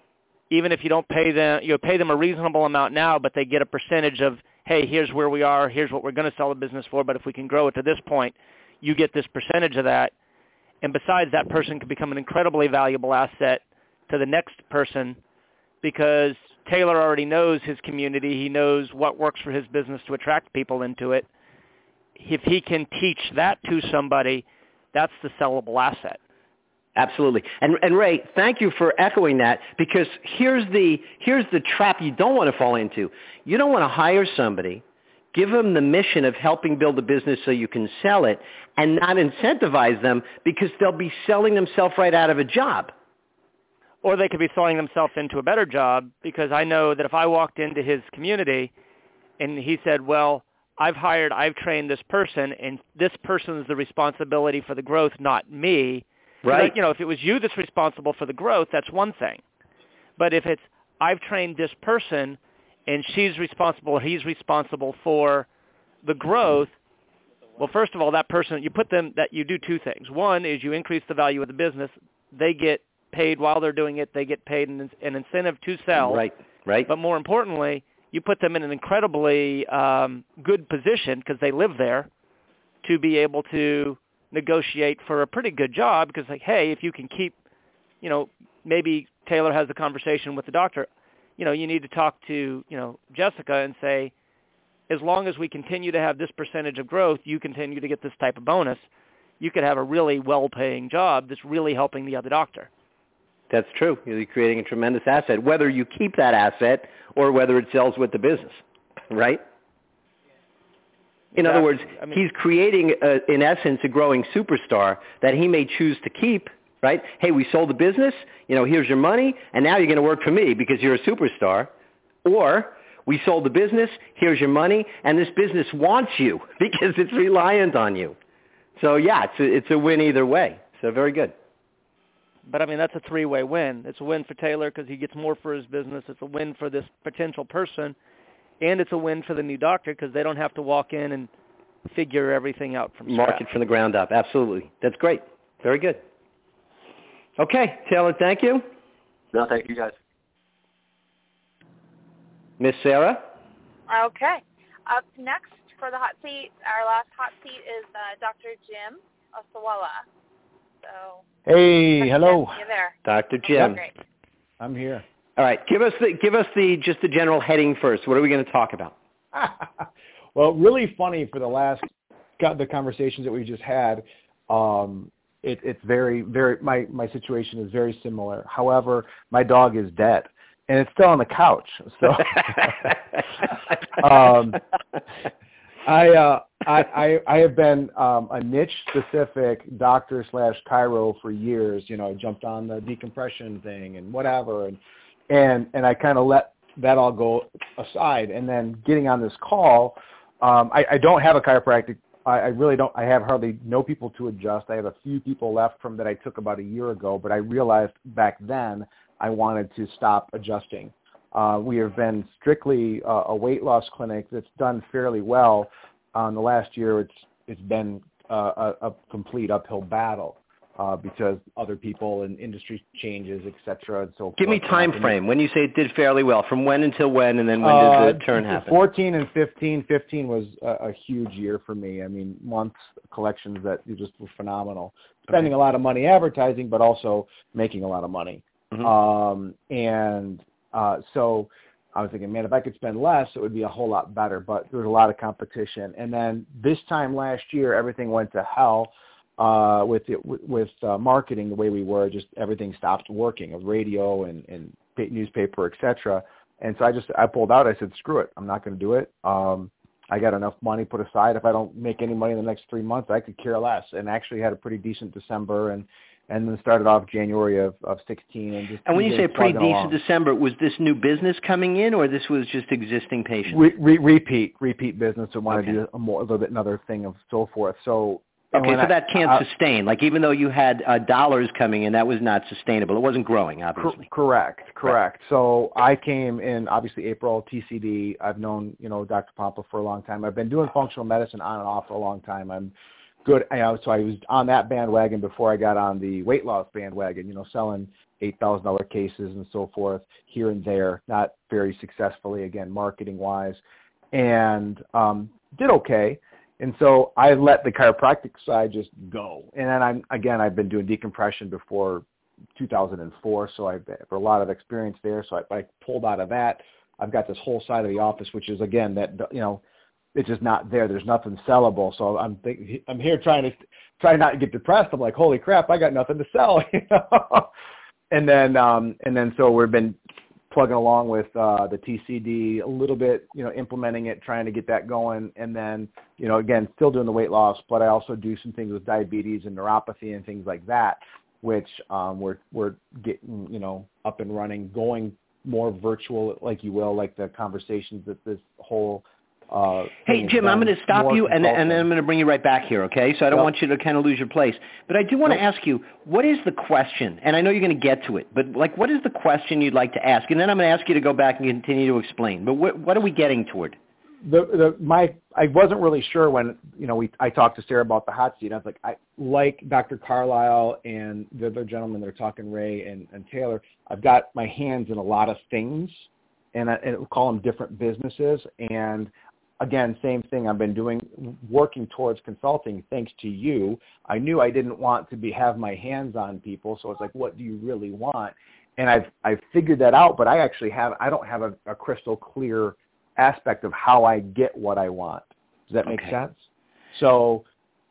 even if you don't pay them, you know, pay them a reasonable amount now, but they get a percentage of, hey, here's where we are, here's what we're going to sell the business for, but if we can grow it to this point, you get this percentage of that. And besides, that person can become an incredibly valuable asset to the next person because Taylor already knows his community. He knows what works for his business to attract people into it. If he can teach that to somebody, that's the sellable asset. Absolutely. And, and Ray, thank you for echoing that, because here's the, here's the trap you don't want to fall into. You don't want to hire somebody, give them the mission of helping build a business so you can sell it, and not incentivize them because they'll be selling themselves right out of a job. Or they could be selling themselves into a better job, because I know that if I walked into his community and he said, well, I've hired, I've trained this person, and this person is the responsibility for the growth, not me. Right. Like, you know, if it was you that's responsible for the growth, that's one thing. But if it's, I've trained this person, and she's responsible, he's responsible for the growth, well, first of all, that person, you put them, that you do two things. One is you increase the value of the business. They get paid while they're doing it. They get paid an, an incentive to sell. Right, right. But more importantly, you put them in an incredibly um, good position, because they live there, to be able to negotiate for a pretty good job, because, like, hey, if you can keep, you know, maybe Taylor has a conversation with the doctor, you know, you need to talk to, you know, Jessica and say, as long as we continue to have this percentage of growth, you continue to get this type of bonus. You could have a really well-paying job that's really helping the other doctor. That's true. You're creating a tremendous asset, whether you keep that asset or whether it sells with the business, right? In exactly. other words, I mean, he's creating, a, in essence, a growing superstar that he may choose to keep, right? Hey, we sold the business, you know, here's your money, and now you're going to work for me because you're a superstar. Or we sold the business, here's your money, and this business wants you because it's reliant on you. So, yeah, it's a, it's a win either way. So very good. But, I mean, that's a three-way win. It's a win for Taylor because he gets more for his business. It's a win for this potential person. And it's a win for the new doctor because they don't have to walk in and figure everything out from scratch. Market from the ground up. Absolutely. That's great. Very good. Okay, Taylor, thank you. No, thank you, guys. Miss Sarah? Okay. Up next for the hot seat, our last hot seat is uh, Doctor Jim Osawala. So, hey, Doctor hello. Jim, you there? Doctor Jim. Okay, great. I'm here. All right, give us the give us the just the general heading first. What are we going to talk about? Well, really funny for the last the conversations that we just had. Um, it, it's very, very. My my situation is very similar. However, my dog is dead, and it's still on the couch. So, um, I, uh, I I I have been um, a niche specific doctor slash chiro for years. You know, I jumped on the decompression thing and whatever, and and and I kind of let that all go aside. And then getting on this call, um, I, I don't have a chiropractic. I, I really don't. I have hardly no people to adjust. I have a few people left from that I took about a year ago, but I realized back then I wanted to stop adjusting. Uh, we have been strictly uh, a weight loss clinic that's done fairly well. Um, the last year, it's it's been uh, a, a complete uphill battle uh, because other people and industry changes, et cetera, and so forth. Give me time frame. When you say it did fairly well, from when until when, and then when uh, did the turn happen? fourteen and fifteen. fifteen was a, a huge year for me. I mean, months, collections that just were phenomenal. Spending Okay. a lot of money advertising, but also making a lot of money. Mm-hmm. Um, and uh, so I was thinking, man, if I could spend less, it would be a whole lot better. But there was a lot of competition. And then this time last year, everything went to hell uh, with it, with, with uh, marketing the way we were. Just everything stopped working, of radio and, and newspaper, et cetera. And so I just I pulled out. I said, screw it. I'm not going to do it. Um, I got enough money put aside. If I don't make any money in the next three months, I could care less. And actually had a pretty decent December and and then started off January of, of sixteen. And just and when you say pretty decent along. December, was this new business coming in, or this was just existing patients? Re, re, repeat, repeat business. I want Okay. to do a, more, a little bit another thing of so forth. So Okay, so I, that can't I, sustain. Like, even though you had uh, dollars coming in, that was not sustainable. It wasn't growing, obviously. Cor- correct, correct. Right. So I came in, obviously, April, T C D. I've known, you know, Doctor Pompa for a long time. I've been doing functional medicine on and off for a long time. I'm good. You know, so I was on that bandwagon before I got on the weight loss bandwagon, you know, selling eight thousand dollars cases and so forth here and there, not very successfully, again, marketing-wise, and um, did okay. And so I let the chiropractic side just go. And then I'm, again, I've been doing decompression before two thousand four, so I've have a lot of experience there. So I, I pulled out of that. I've got this whole side of the office, which is, again, that, you know, it's just not there. There's nothing sellable. So I'm think, I'm here trying to try not to get depressed. I'm like, holy crap, I got nothing to sell. You know? And then um, and then so we've been plugging along with uh, the T C D a little bit, you know, implementing it, trying to get that going. And then, you know, again, still doing the weight loss, but I also do some things with diabetes and neuropathy and things like that, which um, we're, we're getting, you know, up and running, going more virtual, like you will, like the conversations that this whole uh, Hey, Jim, I'm going to stop you, and, and then I'm going to bring you right back here, okay? So I don't yep. want you to kind of lose your place. But I do want nope. to ask you, what is the question? And I know you're going to get to it, but, like, what is the question you'd like to ask? And then I'm going to ask you to go back and continue to explain. But what, what are we getting toward? The, the, my, I wasn't really sure when, you know, we, I talked to Sarah about the hot seat. I was like, I like Doctor Carlisle and the other gentlemen that are talking, Ray and, and Taylor, I've got my hands in a lot of things, and I, and I call them different businesses. And again, same thing. I've been doing, working towards consulting thanks to you. I knew I didn't want to be have my hands on people, so it's like, what do you really want? And I've I've figured that out, but I actually have I don't have a, a crystal clear aspect of how I get what I want. Does that make okay. sense? So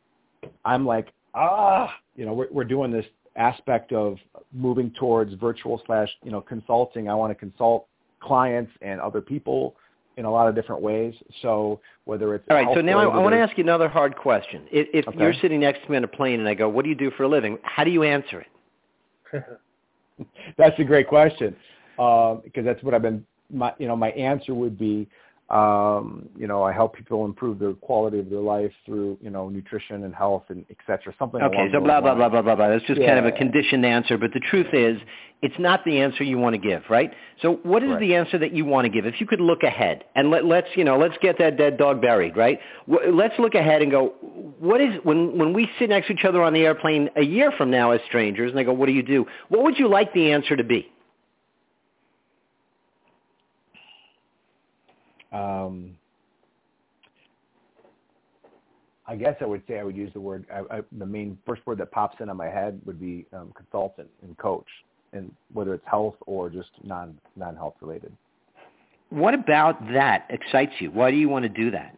I'm like, ah, you know, we're we're doing this aspect of moving towards virtual slash, you know, consulting. I want to consult clients and other people in a lot of different ways. So whether it's all right. So now I, I want to ask you another hard question. If, if okay. you're sitting next to me on a plane and I go, "What do you do for a living?" How do you answer it? That's a great question, uh, because that's what I've been. My, you know, my answer would be, Um, you know, I help people improve their quality of their life through, you know, nutrition and health and et cetera. Something okay, along so those blah, blah, lines. blah, blah, blah, blah. That's just yeah. kind of a conditioned answer, but the truth is it's not the answer you want to give, right? So what is Correct. the answer that you want to give? If you could look ahead and let, let's, you know, let's get that dead dog buried, right? Let's look ahead and go, what is, when, when we sit next to each other on the airplane a year from now as strangers and I go, what do you do? What would you like the answer to be? Um, I guess I would say I would use the word, I, I, the main first word that pops into my head would be um, consultant and coach, and whether it's health or just non, non-health related. What about that excites you? Why do you want to do that?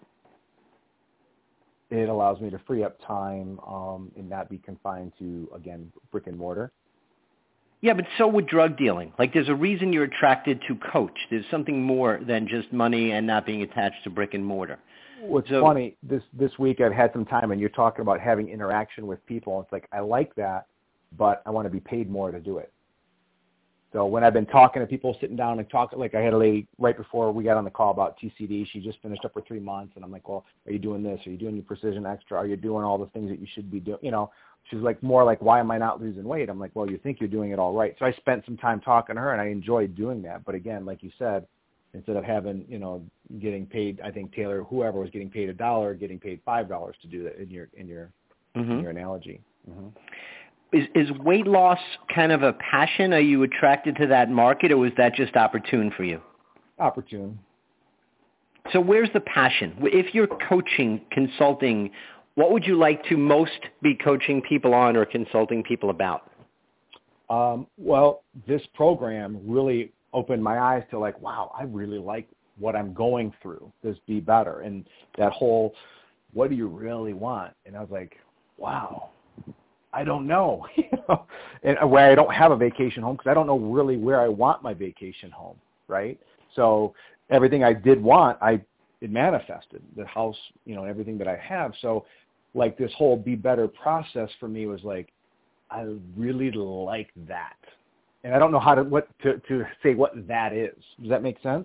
It allows me to free up time um, and not be confined to, again, brick and mortar. Yeah, but so would drug dealing. Like there's a reason you're attracted to coach. There's something more than just money and not being attached to brick and mortar. What's so, funny, this this week I've had some time and you're talking about having interaction with people. It's like, I like that, but I want to be paid more to do it. So when I've been talking to people, sitting down and talking, like I had a lady right before we got on the call about T C D. She just finished up for three months. And I'm like, well, are you doing this? Are you doing your Precision Extra? Are you doing all the things that you should be doing? You know, she's like more like, why am I not losing weight? I'm like, well, you think you're doing it all right. So I spent some time talking to her and I enjoyed doing that. But again, like you said, instead of having, you know, getting paid, I think Taylor, whoever was getting paid a dollar, getting paid five dollars to do that in your in your mm-hmm. in your analogy. Mm-hmm. Is is weight loss kind of a passion? Are you attracted to that market, or was that just opportune for you? Opportune. So where's the passion? If you're coaching, consulting, what would you like to most be coaching people on or consulting people about? Um, well, this program really opened my eyes to like, wow, I really like what I'm going through. This Be Better. And that whole, what do you really want? And I was like, wow, I don't know. you know, and where I don't have a vacation home because I don't know really where I want my vacation home, right? So everything I did want, I it manifested, the house, you know, everything that I have. So like this whole Be Better process for me was like, I really like that. And I don't know how to what to, to say what that is. Does that make sense?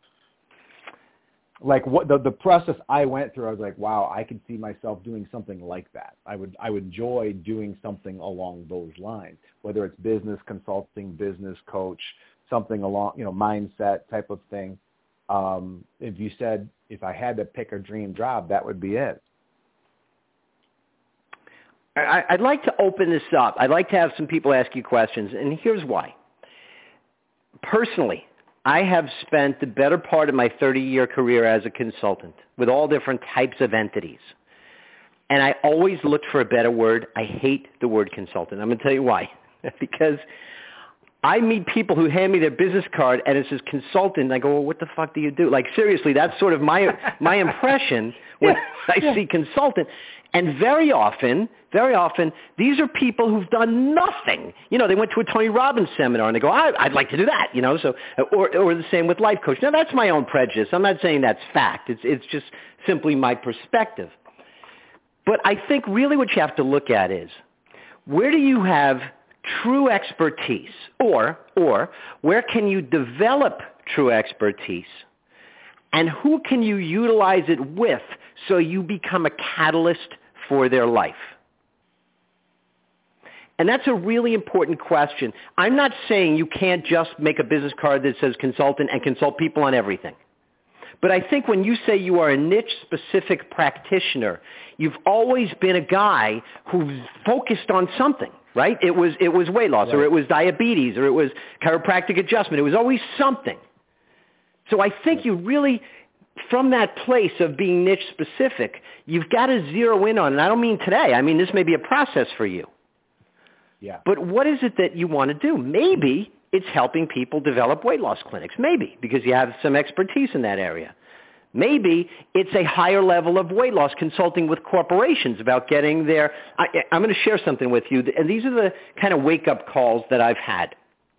Like what the, the process I went through, I was like, wow, I could see myself doing something like that. I would I would enjoy doing something along those lines, whether it's business consulting, business coach, something along, you know, mindset type of thing. Um, if you said, if I had to pick a dream job, that would be it. I'd like to open this up. I'd like to have some people ask you questions, and here's why. Personally, I have spent the better part of my thirty-year career as a consultant with all different types of entities. And I always looked for a better word. I hate the word consultant. I'm going to tell you why. Because I meet people who hand me their business card, and it says consultant, and I go, well, what the fuck do you do? Like, seriously, that's sort of my my impression when yeah, I yeah. see consultant. And very often, very often, these are people who've done nothing. You know, they went to a Tony Robbins seminar and they go, I, I'd like to do that, you know, so, or, or the same with life coach. Now, that's my own prejudice. I'm not saying that's fact. It's, it's just simply my perspective. But I think really what you have to look at is, where do you have true expertise? Or, or, where can you develop true expertise? And who can you utilize it with so you become a catalyst for their life? And that's a really important question. I'm not saying you can't just make a business card that says consultant and consult people on everything. But I think when you say you are a niche-specific practitioner, you've always been a guy who's focused on something, right? It was, it was weight loss, right, or it was diabetes, or it was chiropractic adjustment. It was always something. So I think you really, from that place of being niche specific, you've got to zero in on, and I don't mean today, I mean this may be a process for you. Yeah. But what is it that you want to do? Maybe it's helping people develop weight loss clinics. Maybe, because you have some expertise in that area. Maybe it's a higher level of weight loss, consulting with corporations about getting their, I, I'm going to share something with you, and these are the kind of wake-up calls that I've had.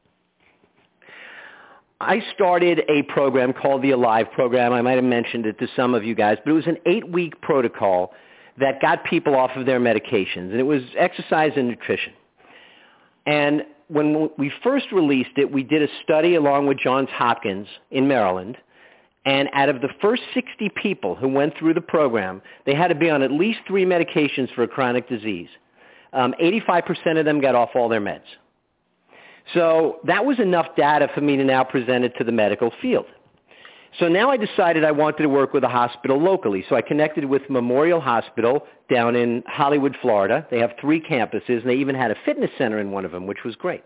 I started a program called the Alive program. I might have mentioned it to some of you guys, but it was an eight-week protocol that got people off of their medications, and it was exercise and nutrition. And when we first released it, we did a study along with Johns Hopkins in Maryland, And out of the first sixty people who went through the program, they had to be on at least three medications for a chronic disease. Um, eighty-five percent of them got off all their meds. So that was enough data for me to now present it to the medical field. So now I decided I wanted to work with a hospital locally. So I connected with Memorial Hospital down in Hollywood, Florida. They have three campuses, and they even had a fitness center in one of them, which was great.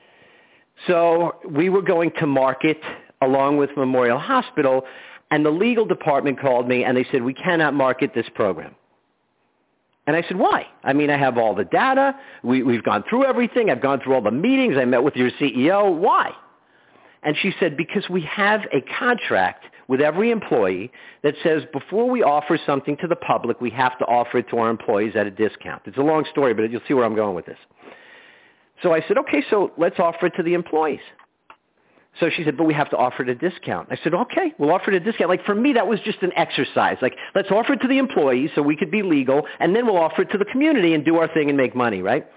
So we were going to market along with Memorial Hospital, and the legal department called me, and they said, we cannot market this program. And I said, why? I mean, I have all the data. We, we've gone through everything. I've gone through all the meetings. I met with your C E O. Why? And she said, because we have a contract with every employee that says before we offer something to the public, we have to offer it to our employees at a discount. It's a long story, but you'll see where I'm going with this. So I said, okay, so let's offer it to the employees. So she said, but we have to offer it at a discount. I said, okay, we'll offer it at a discount. Like for me, that was just an exercise. Like, let's offer it to the employees so we could be legal, and then we'll offer it to the community and do our thing and make money, right?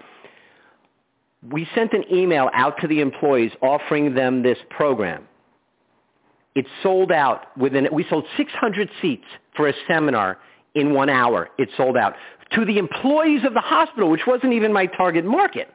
We sent an email out to the employees offering them this program. It sold out within, we sold six hundred seats for a seminar in one hour. It sold out to the employees of the hospital, which wasn't even my target market.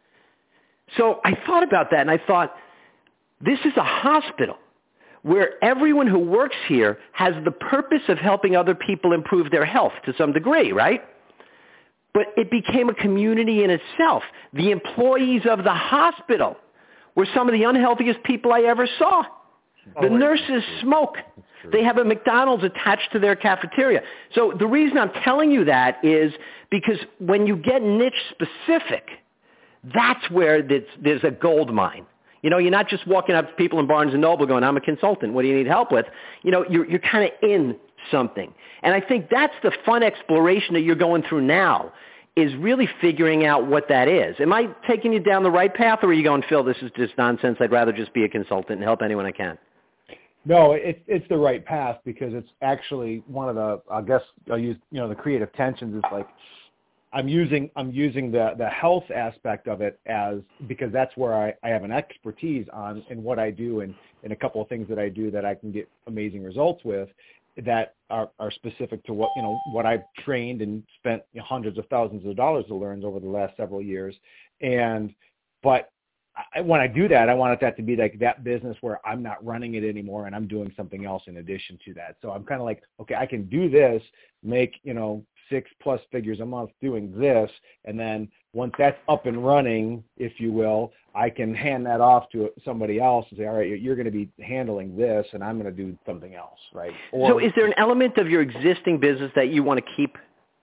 So I thought about that, and I thought, this is a hospital where everyone who works here has the purpose of helping other people improve their health to some degree, right? But it became a community in itself. The employees of the hospital were some of the unhealthiest people I ever saw. The nurses smoke. They have a McDonald's attached to their cafeteria. So the reason I'm telling you that is because when you get niche specific, that's where there's a gold mine. You know, you're not just walking up to people in Barnes and Noble going, I'm a consultant. What do you need help with? You know, you're, you're kind of in something. And I think that's the fun exploration that you're going through now, is really figuring out what that is. Am I taking you down the right path, or are you going, Phil, this is just nonsense. I'd rather just be a consultant and help anyone I can? No, it, it's the right path, because it's actually one of the, I guess I'll use, you know, the creative tensions is like, I'm using I'm using the, the health aspect of it as, because that's where I, I have an expertise on in what I do, and, and a couple of things that I do that I can get amazing results with that are, are specific to what, you know, what I've trained and spent you know, hundreds of thousands of dollars to learn over the last several years. And, but I, when I do that, I want that to be like that business where I'm not running it anymore and I'm doing something else in addition to that. So I'm kind of like, okay, I can do this, make, you know, six plus figures a month doing this. And then once that's up and running, if you will, I can hand that off to somebody else and say, all right, you're going to be handling this and I'm going to do something else. Right. Or, so is there an element of your existing business that you want to keep?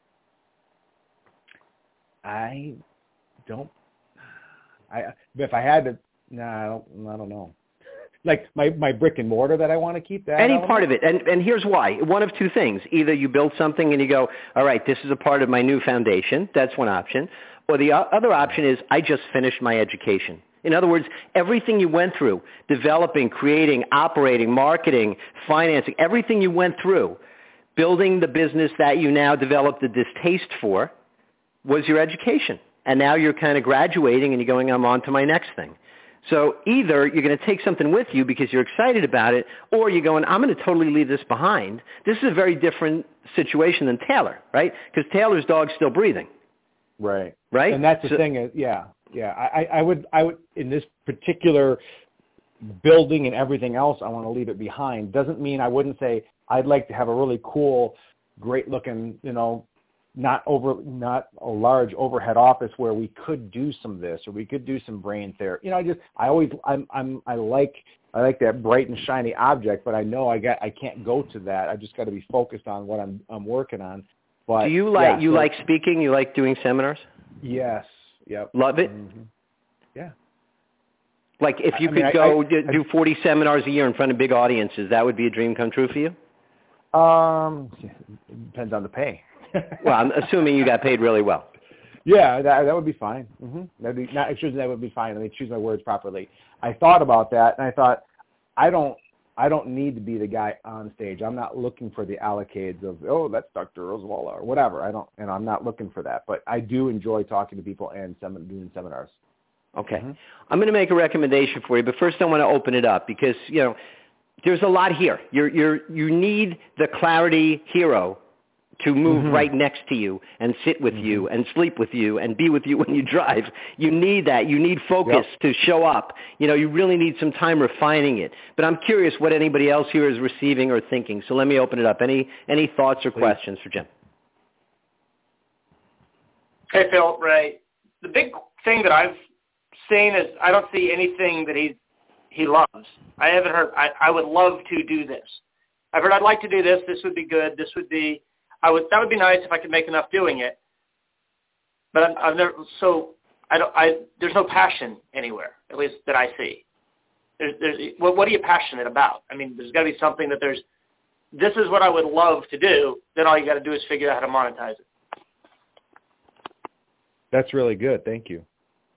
I don't, I, if I had to, no, nah, I don't, I don't know. Like my, my brick and mortar that I want to keep that. Any part of it. And, and here's why. One of two things. Either you build something and you go, all right, this is a part of my new foundation. That's one option. Or the other option is I just finished my education. In other words, everything you went through, developing, creating, operating, marketing, financing, everything you went through, building the business that you now developed a distaste for, was your education. And now you're kind of graduating and you're going, I'm on to my next thing. So either you're going to take something with you because you're excited about it, or you're going, I'm going to totally leave this behind. This is a very different situation than Taylor, right? Because Taylor's dog's still breathing. Right. Right? And that's the so, thing is, yeah, yeah. I, I would, I would, in this particular building and everything else, I want to leave it behind. Doesn't mean I wouldn't say I'd like to have a really cool, great looking, you know, not over, not a large overhead office where we could do some of this, or we could do some brain therapy. You know, I just, I always, I'm, I'm, I like, I like that bright and shiny object, but I know I got, I can't go to that. I just got to be focused on what I'm, I'm working on. But do you like, yeah, you so, like speaking? You like doing seminars? Yes. Yep. Love it? Mm-hmm. Yeah. Like if you I could mean, go I, I, do forty seminars a year in front of big audiences, that would be a dream come true for you? Um, it depends on the pay. Well, I'm assuming you got paid really well. Yeah, that that would be fine. Mm-hmm. That'd be not. Excuse me, that would be fine. I mean, choose my words properly. I thought about that, and I thought, I don't, I don't need to be the guy on stage. I'm not looking for the allocades of, oh, that's Doctor Roosevelt or whatever. I don't, and I'm not looking for that. But I do enjoy talking to people and sem- doing seminars. Okay, mm-hmm. I'm going to make a recommendation for you, but first I want to open it up because you know. there's a lot here. You're, you're, you need the clarity hero to move mm-hmm. right next to you and sit with mm-hmm. you and sleep with you and be with you when you drive. You need that. You need focus yep. to show up. You know, you really need some time refining it. But I'm curious what anybody else here is receiving or thinking. So let me open it up. Any any thoughts or Please. questions for Jim? Hey, Phil, Ray. The big thing that I've seen is I don't see anything that he he loves. I haven't heard, I, I would love to do this. I've heard I'd like to do this. This would be good. This would be, I would, that would be nice if I could make enough doing it. But I'm, I've never, so I don't, I, there's no passion anywhere, at least that I see. There's, there's, what, what are you passionate about? I mean, there's got to be something that there's, this is what I would love to do. Then all you got to do is figure out how to monetize it. That's really good. Thank you.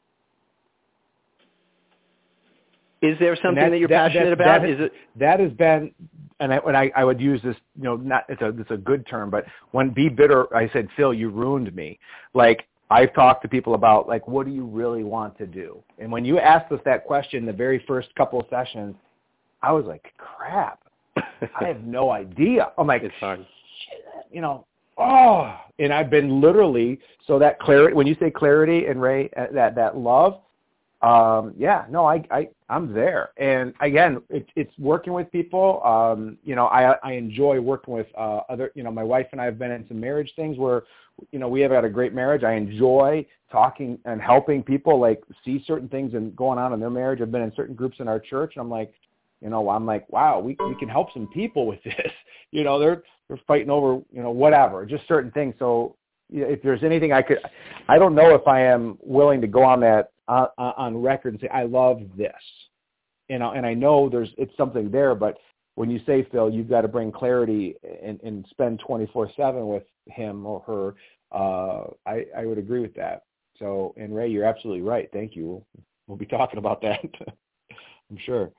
Is there something that, that you're that, passionate that, about? That, is it that has been, and I, and I, I would use this, you know, not it's a it's a good term, but when be bitter, I said, Phil, you ruined me. Like I've talked to people about, like, what do you really want to do? And when you asked us that question, the very first couple of sessions, I was like, crap, I have no idea. I'm like, it's hard. Shit, you know, oh, and I've been literally so that clarity. When you say clarity and Ray, that that love. Um, yeah, no, I, I, I'm there. And again, it, it's working with people. Um, you know, I, I enjoy working with, uh, other, you know, my wife and I have been in some marriage things where, you know, we have had a great marriage. I enjoy talking and helping people like see certain things and going on in their marriage. I've been in certain groups in our church and I'm like, you know, I'm like, wow, we, we can help some people with this. You know, they're, they're fighting over, you know, whatever, just certain things. So if there's anything I could, I don't know if I am willing to go on that, Uh, on record and say, I love this, you know, and I know there's, it's something there, but when you say, Phil, you've got to bring clarity and, and spend twenty-four seven with him or her, uh, I, I would agree with that. So, and Ray, you're absolutely right. Thank you. We'll be talking about that. I'm sure.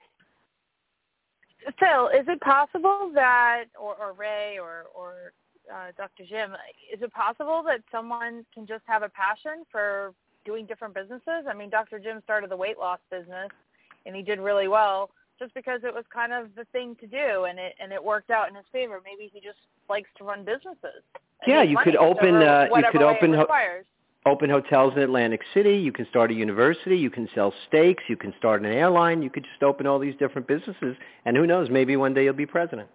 Phil, is it possible that, or, or Ray or, or uh, Doctor Jim, is it possible that someone can just have a passion for doing different businesses? I mean, Doctor Jim started the weight loss business, and he did really well just because it was kind of the thing to do, and it and it worked out in his favor. Maybe he just likes to run businesses. Yeah, you could open uh, you could open ho- open hotels in Atlantic City. You can start a university. You can sell steaks. You can start an airline. You could just open all these different businesses, and who knows? Maybe one day you'll be president.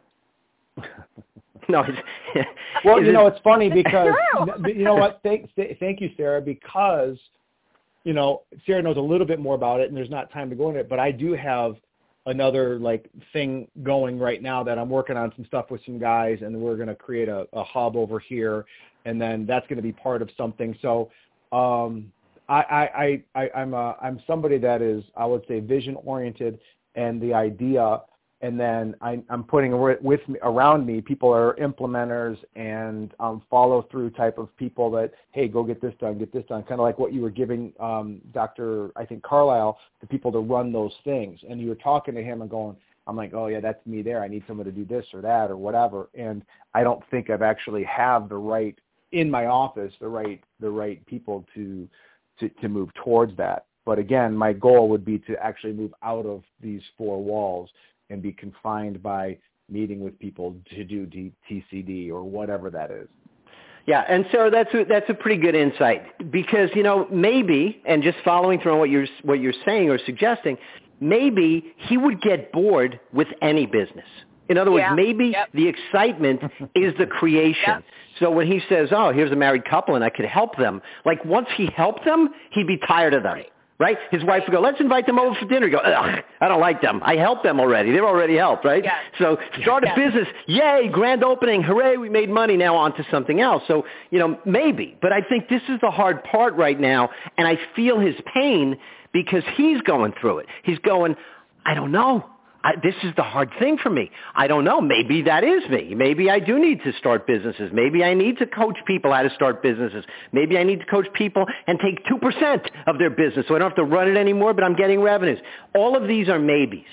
No, it's, well, you know, it's funny because, you know what, thank, thank you, Sarah, because, you know, Sarah knows a little bit more about it, and there's not time to go into it, but I do have another, like, thing going right now that I'm working on some stuff with some guys, and we're going to create a, a hub over here, and then that's going to be part of something. So um, I, I, I, I'm, a, I'm somebody that is, I would say, vision-oriented, and the idea – and then I, I'm putting with me, around me, people are implementers and um, follow-through type of people that, hey, go get this done, get this done, kind of like what you were giving um, Doctor I think, Carlisle, the people to run those things. And you were talking to him and going, I'm like, oh, yeah, that's me there. I need someone to do this or that or whatever. And I don't think I've actually have the right, in my office, the right the right people to to, to move towards that. But, again, my goal would be to actually move out of these four walls and be confined by meeting with people to do T C D or whatever that is. Yeah, and Sarah, that's a, that's a pretty good insight because, you know, maybe, and just following through on what you're, what you're saying or suggesting, maybe he would get bored with any business. In other words, yeah. maybe yep. the excitement is the creation. Yep. So when he says, oh, here's a married couple and I could help them, like once he helped them, he'd be tired of them. Right. Right? His wife would go, let's invite them over for dinner. He'd go, ugh, I don't like them. I helped them already. They're already helped, right? Yes. So start a yes. business. Yay, grand opening. Hooray, we made money. Now on to something else. So, you know, maybe. But I think this is the hard part right now, and I feel his pain because he's going through it. He's going, I don't know. I, this is the hard thing for me. I don't know. Maybe that is me. Maybe I do need to start businesses. Maybe I need to coach people how to start businesses. Maybe I need to coach people and take two percent of their business so I don't have to run it anymore, but I'm getting revenues. All of these are maybes.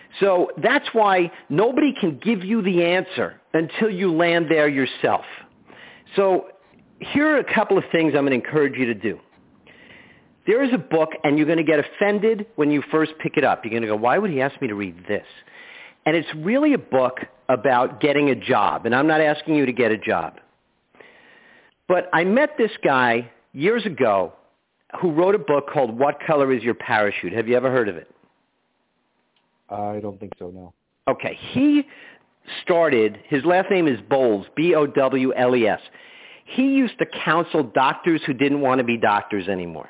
So that's why nobody can give you the answer until you land there yourself. So here are a couple of things I'm going to encourage you to do. There is a book, and you're going to get offended when you first pick it up. You're going to go, why would he ask me to read this? And it's really a book about getting a job. And I'm not asking you to get a job. But I met this guy years ago who wrote a book called What Color is Your Parachute? Have you ever heard of it? I don't think so, no. Okay. He started, his last name is Bowles, B O W L E S. He used to counsel doctors who didn't want to be doctors anymore.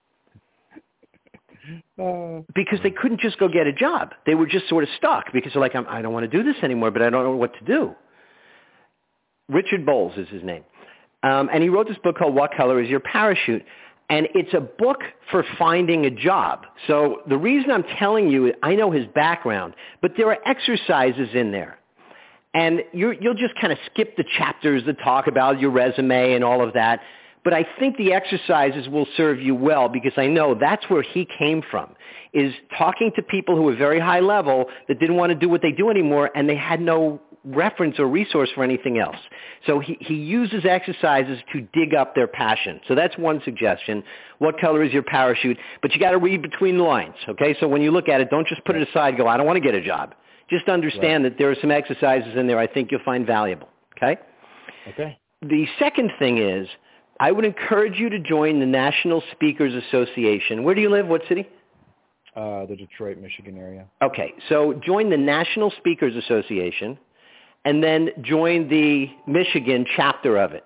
Uh, because they couldn't just go get a job. They were just sort of stuck because they're like, I'm, I don't want to do this anymore, but I don't know what to do. Richard Bowles is his name. Um, and he wrote this book called What Color is Your Parachute? And it's a book for finding a job. So the reason I'm telling you, I know his background, but there are exercises in there. And you're, you'll just kind of skip the chapters that talk about your resume and all of that. But I think the exercises will serve you well because I know that's where he came from, is talking to people who were very high level that didn't want to do what they do anymore and they had no reference or resource for anything else. So he, he uses exercises to dig up their passion. So that's one suggestion. What color is your parachute? But you got to read between the lines, okay? So when you look at it, don't just put it aside and go, I don't want to get a job. Just understand right. that there are some exercises in there I think you'll find valuable, okay? Okay. The second thing is I would encourage you to join the National Speakers Association. Where do you live? What city? Uh, the Detroit, Michigan area. Okay, so join the National Speakers Association and then join the Michigan chapter of it.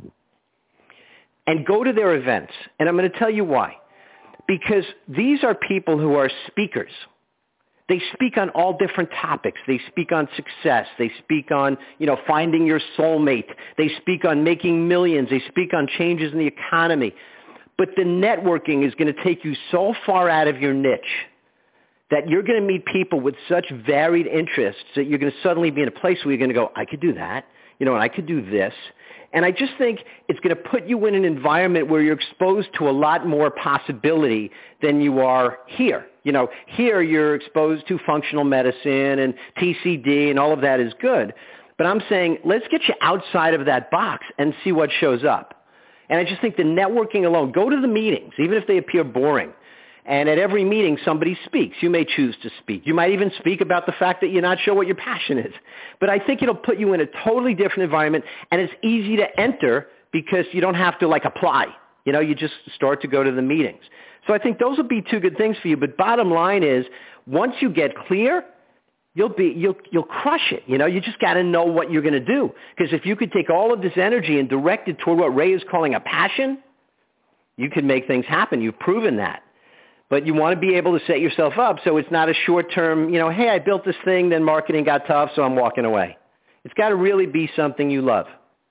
And go to their events. And I'm going to tell you why. Because these are people who are speakers. They speak on all different topics. They speak on success. They speak on, you know, finding your soulmate. They speak on making millions. They speak on changes in the economy. But the networking is going to take you so far out of your niche that you're going to meet people with such varied interests that you're going to suddenly be in a place where you're going to go, I could do that, you know, and I could do this. And I just think it's going to put you in an environment where you're exposed to a lot more possibility than you are here. You know, here you're exposed to functional medicine and T C D and all of that is good. But I'm saying let's get you outside of that box and see what shows up. And I just think the networking alone, go to the meetings, even if they appear boring. And at every meeting, somebody speaks. You may choose to speak. You might even speak about the fact that you're not sure what your passion is. But I think it'll put you in a totally different environment, and it's easy to enter because you don't have to, like, apply. You know, you just start to go to the meetings. So I think those will be two good things for you. But bottom line is, once you get clear, you'll be you'll you'll crush it. You know, you just got to know what you're going to do. Because if you could take all of this energy and direct it toward what Ray is calling a passion, you can make things happen. You've proven that. But you want to be able to set yourself up so it's not a short-term, you know, hey, I built this thing, then marketing got tough, so I'm walking away. It's got to really be something you love.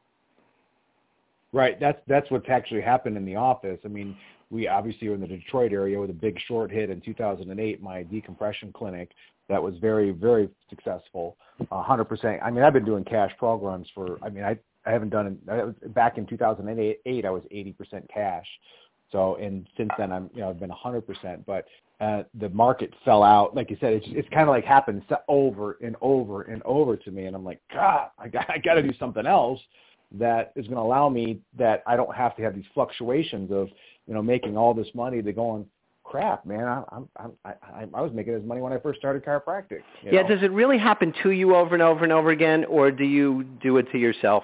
Right. That's that's what's actually happened in the office. I mean, we obviously were in the Detroit area with a big short hit in two thousand eight, my decompression clinic that was very, very successful, one hundred percent. I mean, I've been doing cash programs for, I mean, I, I haven't done it. Back in two thousand eight, I was eighty percent cash. So, and since then, I'm, you know, I've been one hundred percent. But uh, the market fell out. Like you said, it's it's kind of like happened over and over and over to me. And I'm like, God, I got, I got to do something else that is going to allow me that I don't have to have these fluctuations of, you know, making all this money to going, crap, man, I, I'm, I'm, I, I was making this money when I first started chiropractic. You yeah, know? Does it really happen to you over and over and over again, or do you do it to yourself?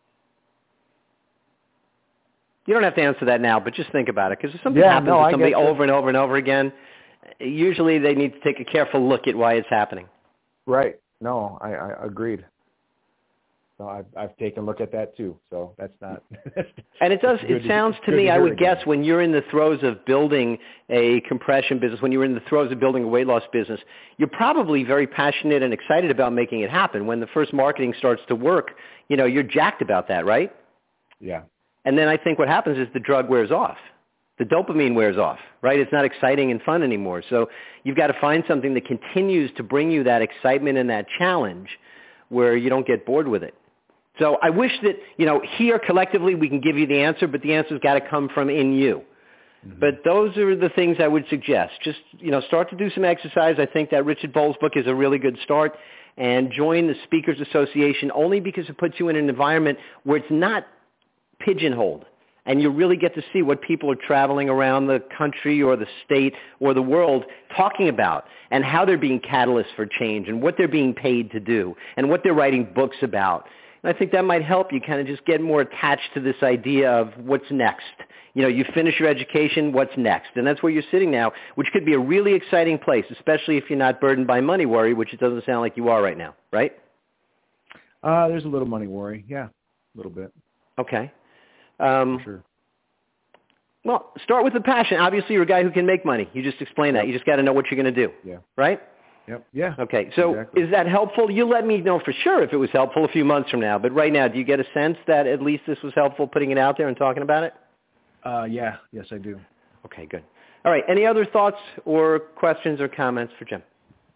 You don't have to answer that now, but just think about it. Because if something yeah, happens no, to somebody over that. and over and over again, usually they need to take a careful look at why it's happening. Right. No, I, I agreed. So I've, I've taken a look at that too. So that's not. And it does. It sounds to me, I would guess, when you're in the throes of building a compression business, when you're in the throes of building a weight loss business, you're probably very passionate and excited about making it happen. When the first marketing starts to work, you know, you're jacked about that, right? Yeah. And then I think what happens is the drug wears off. The dopamine wears off, right? It's not exciting and fun anymore. So you've got to find something that continues to bring you that excitement and that challenge where you don't get bored with it. So I wish that, you know, here collectively we can give you the answer, but the answer's got to come from in you. Mm-hmm. But those are the things I would suggest. Just, you know, start to do some exercise. I think that Richard Bowles book is a really good start. And join the Speakers Association only because it puts you in an environment where it's not pigeonholed. And you really get to see what people are traveling around the country or the state or the world talking about, and how they're being catalysts for change, and what they're being paid to do, and what they're writing books about. And I think that might help you kind of just get more attached to this idea of what's next. You know, you finish your education, what's next? And that's where you're sitting now, which could be a really exciting place, especially if you're not burdened by money worry, which it doesn't sound like you are right now, right? Uh, there's a little money worry, yeah, a little bit. Okay. Um, sure. Well, start with the passion. Obviously, you're a guy who can make money. You just explained that. You just got to know what you're going to do. Yeah. Right? Yep. Yeah. Okay. So exactly. Is that helpful? You let me know for sure if it was helpful a few months from now. But right now, do you get a sense that at least this was helpful, putting it out there and talking about it? Uh, yeah. Yes, I do. Okay, good. All right. Any other thoughts or questions or comments for Jim?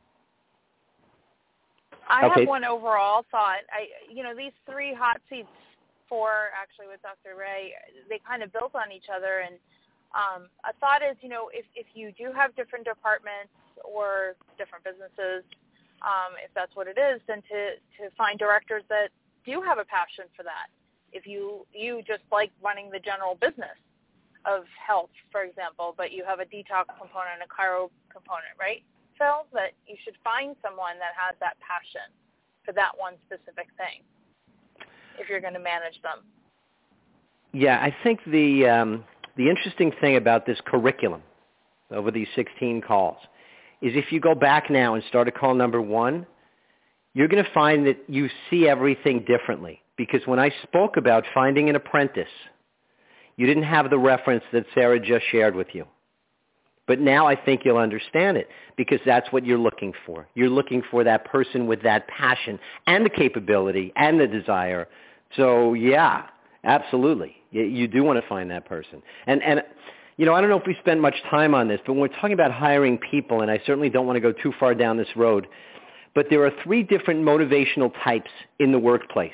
I okay. have one overall thought. I, you know, these three hot seats, four actually with Doctor Ray, they kind of built on each other. And um, a thought is, you know, if, if you do have different departments or different businesses, um, if that's what it is, then to, to find directors that do have a passion for that. If you, you just like running the general business of health, for example, but you have a detox component and a chiro component, right, Phil? That you should find someone that has that passion for that one specific thing if you're going to manage them. Yeah, I think the um, the interesting thing about this curriculum over these sixteen calls is if you go back now and start at call number one, you're going to find that you see everything differently. Because when I spoke about finding an apprentice, you didn't have the reference that Sarah just shared with you. But now I think you'll understand it, because that's what you're looking for. You're looking for that person with that passion and the capability and the desire. So, yeah, absolutely. You, you do want to find that person. And, and, you know, I don't know if we spend much time on this, but when we're talking about hiring people, and I certainly don't want to go too far down this road, but there are three different motivational types in the workplace.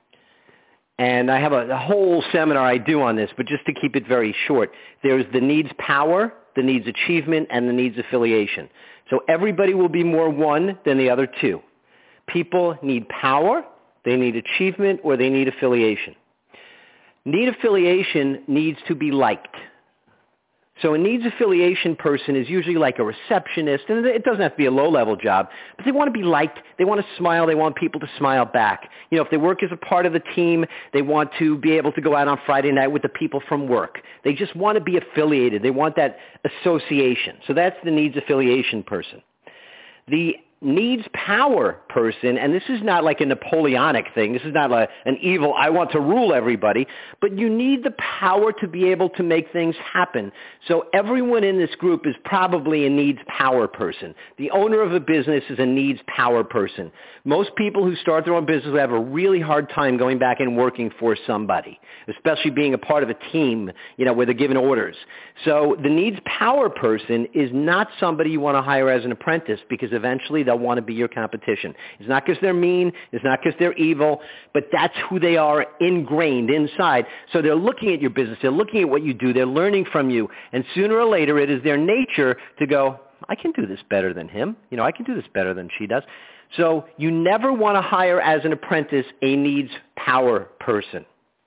And I have a, a whole seminar I do on this, but just to keep it very short, there's the needs power, the needs achievement, and the needs affiliation. So everybody will be more one than the other two. People need power, they need achievement, or they need affiliation. Need affiliation needs to be liked. So a needs affiliation person is usually like a receptionist, and it doesn't have to be a low-level job, but they want to be liked, they want to smile, they want people to smile back. You know, if they work as a part of the team, they want to be able to go out on Friday night with the people from work. They just want to be affiliated. They want that association. So that's the needs affiliation person. The needs power person, and this is not like a Napoleonic thing. This is not like an evil, I want to rule everybody, but you need the power to be able to make things happen. So everyone in this group is probably a needs power person. The owner of a business is a needs power person. Most people who start their own business have a really hard time going back and working for somebody, especially being a part of a team, you know, where they're given orders. So the needs power person is not somebody you want to hire as an apprentice, because eventually they'll want to be your competition. It's not because they're mean. It's not because they're evil, but that's who they are ingrained inside. So they're looking at your business. They're looking at what you do. They're learning from you. And sooner or later, it is their nature to go, I can do this better than him. You know, I can do this better than she does. So you never want to hire as an apprentice a needs power person.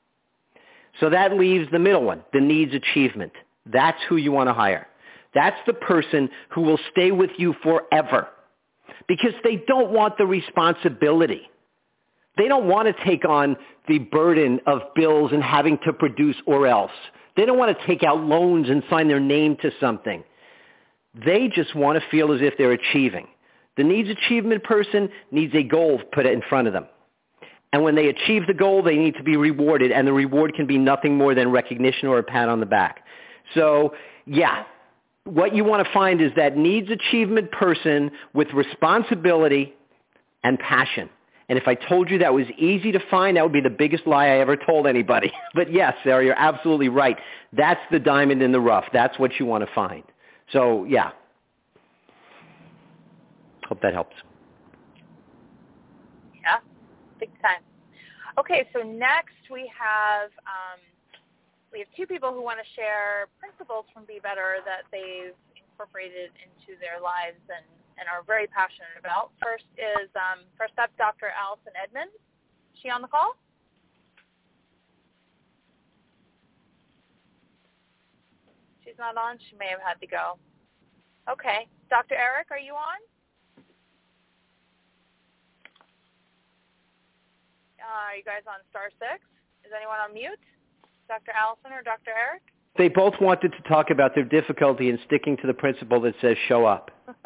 So that leaves the middle one, the needs achievement. That's who you want to hire. That's the person who will stay with you forever, because they don't want the responsibility. They don't want to take on the burden of bills and having to produce or else. They don't want to take out loans and sign their name to something. They just want to feel as if they're achieving. The needs achievement person needs a goal put in front of them. And when they achieve the goal, they need to be rewarded, and the reward can be nothing more than recognition or a pat on the back. So, yeah, what you want to find is that needs achievement person with responsibility and passion. And if I told you that was easy to find, that would be the biggest lie I ever told anybody. But yes, Sarah, you're absolutely right. That's the diamond in the rough. That's what you want to find. So, yeah. Hope that helps. Yeah, big time. Okay, so next we have um, we have two people who want to share principles from Be Better that they've incorporated into their lives and, and are very passionate about. First is, um, first up, Doctor Allison Edmonds. Is she on the call? She's not on. She may have had to go. Okay. Doctor Eric, are you on? Uh, are you guys on star six? Is anyone on mute? Doctor Allison or Doctor Eric? They both wanted to talk about their difficulty in sticking to the principle that says show up.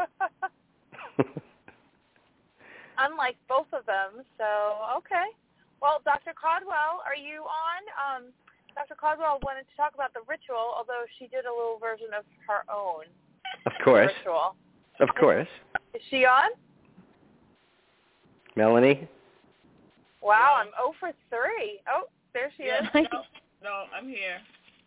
Unlike both of them, so okay. Well, Doctor Caldwell, are you on? Um, Doctor Caldwell wanted to talk about the ritual, although she did a little version of her own. Of course. Ritual. Of course. Is she on? Melanie? Wow, I'm zero for three. Oh, there she yeah, is. No, no, I'm here.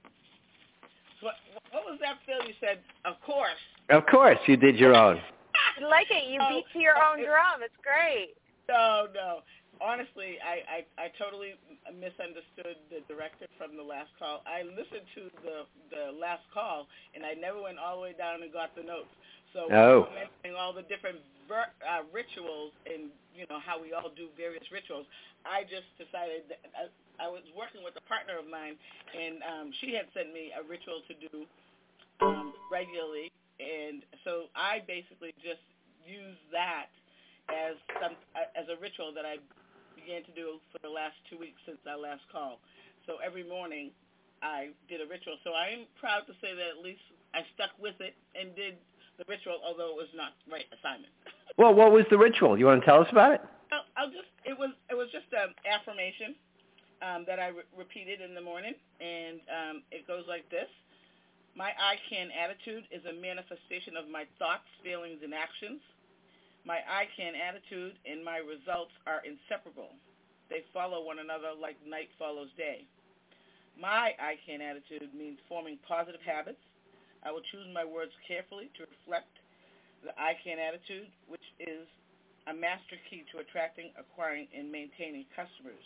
What, what was that, Phil? You said, of course. Of course, you did your own. I like it. You oh, beat to your oh, own it, drum. It's great. No, no. Honestly, I, I, I totally misunderstood the director from the last call. I listened to the the last call, and I never went all the way down and got the notes. So oh. we were mentioning all the different ver- uh, rituals and, you know, how we all do various rituals. I just decided that I, I was working with a partner of mine, and um, she had sent me a ritual to do um, regularly. And so I basically just used that as some as a ritual that I began to do for the last two weeks since our last call. So every morning I did a ritual. So I am proud to say that at least I stuck with it and did the ritual, although it was not the right assignment. Well, what was the ritual? You want to tell us about it? I'll, I'll just it was it was just an affirmation um, that I re- repeated in the morning, and um, it goes like this. My I can attitude is a manifestation of my thoughts, feelings, and actions. My I can attitude and my results are inseparable. They follow one another like night follows day. My I can attitude means forming positive habits. I will choose my words carefully to reflect the I can attitude, which is a master key to attracting, acquiring, and maintaining customers.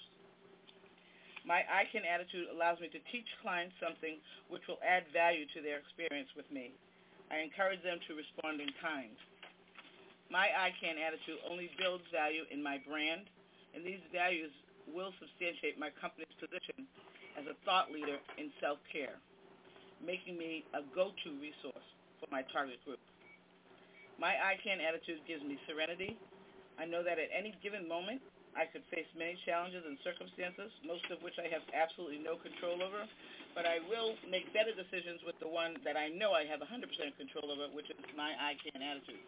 My I can attitude allows me to teach clients something which will add value to their experience with me. I encourage them to respond in kind. My I can attitude only builds value in my brand, and these values will substantiate my company's position as a thought leader in self-care, making me a go-to resource for my target group. My I can attitude gives me serenity. I know that at any given moment, I could face many challenges and circumstances, most of which I have absolutely no control over, but I will make better decisions with the one that I know I have one hundred percent control over, which is my I can attitude.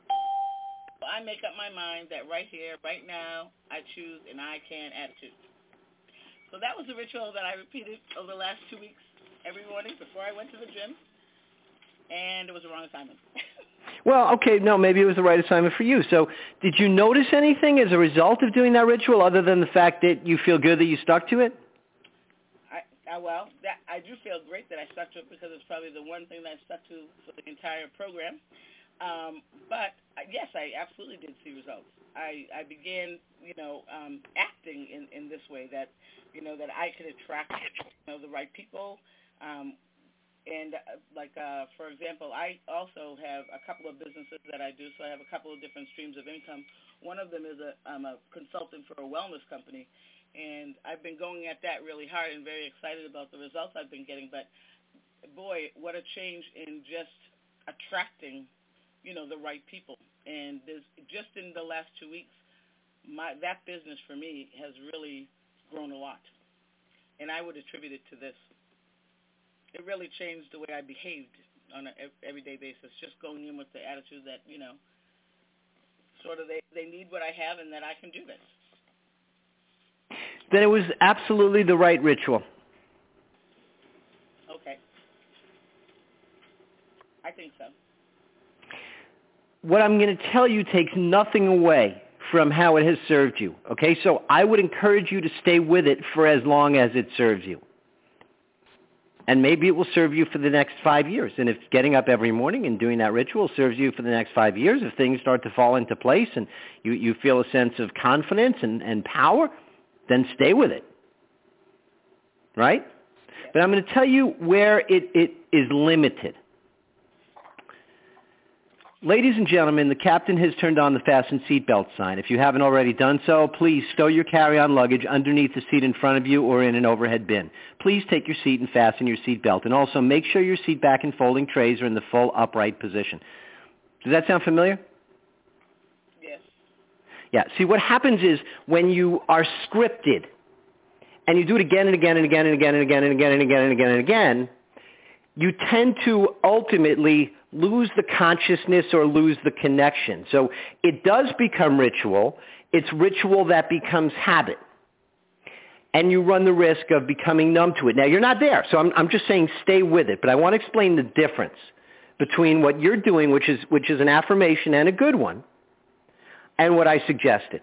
So I make up my mind that right here, right now, I choose an I can attitude. So that was the ritual that I repeated over the last two weeks every morning before I went to the gym, and it was the wrong assignment. Well, okay, no, maybe it was the right assignment for you. So did you notice anything as a result of doing that ritual other than the fact that you feel good that you stuck to it? I, I well, that, I do feel great that I stuck to it because it's probably the one thing that I stuck to for the entire program. Um, but, uh, yes, I absolutely did see results. I, I began, you know, um, acting in, in this way that, you know, that I could attract, you know, the right people. Um, and, uh, like, uh, for example, I also have a couple of businesses that I do, so I have a couple of different streams of income. One of them is a, I'm a consultant for a wellness company, and I've been going at that really hard and very excited about the results I've been getting. But, boy, what a change in just attracting, you know, the right people. And there's, just in the last two weeks, my that business for me has really grown a lot. And I would attribute it to this. It really changed the way I behaved on an everyday basis, just going in with the attitude that, you know, sort of they, they need what I have and that I can do this. Then it was absolutely the right ritual. Okay. I think so. What I'm going to tell you takes nothing away from how it has served you, okay? So I would encourage you to stay with it for as long as it serves you. And maybe it will serve you for the next five years. And if getting up every morning and doing that ritual serves you for the next five years, if things start to fall into place and you, you feel a sense of confidence and, and power, then stay with it, right? Yeah. But I'm going to tell you where it, it is limited. Ladies and gentlemen, the captain has turned on the fasten seatbelt sign. If you haven't already done so, please stow your carry-on luggage underneath the seat in front of you or in an overhead bin. Please take your seat and fasten your seatbelt. And also make sure your seat back and folding trays are in the full upright position. Does that sound familiar? Yes. Yeah. See, what happens is when you are scripted and you do it again and again and again and again and again and again and again and again and again, you tend to ultimately lose the consciousness or lose the connection. So it does become ritual. It's ritual that becomes habit. And you run the risk of becoming numb to it. Now, you're not there, so I'm, I'm just saying stay with it. But I want to explain the difference between what you're doing, which is, which is an affirmation and a good one, and what I suggested.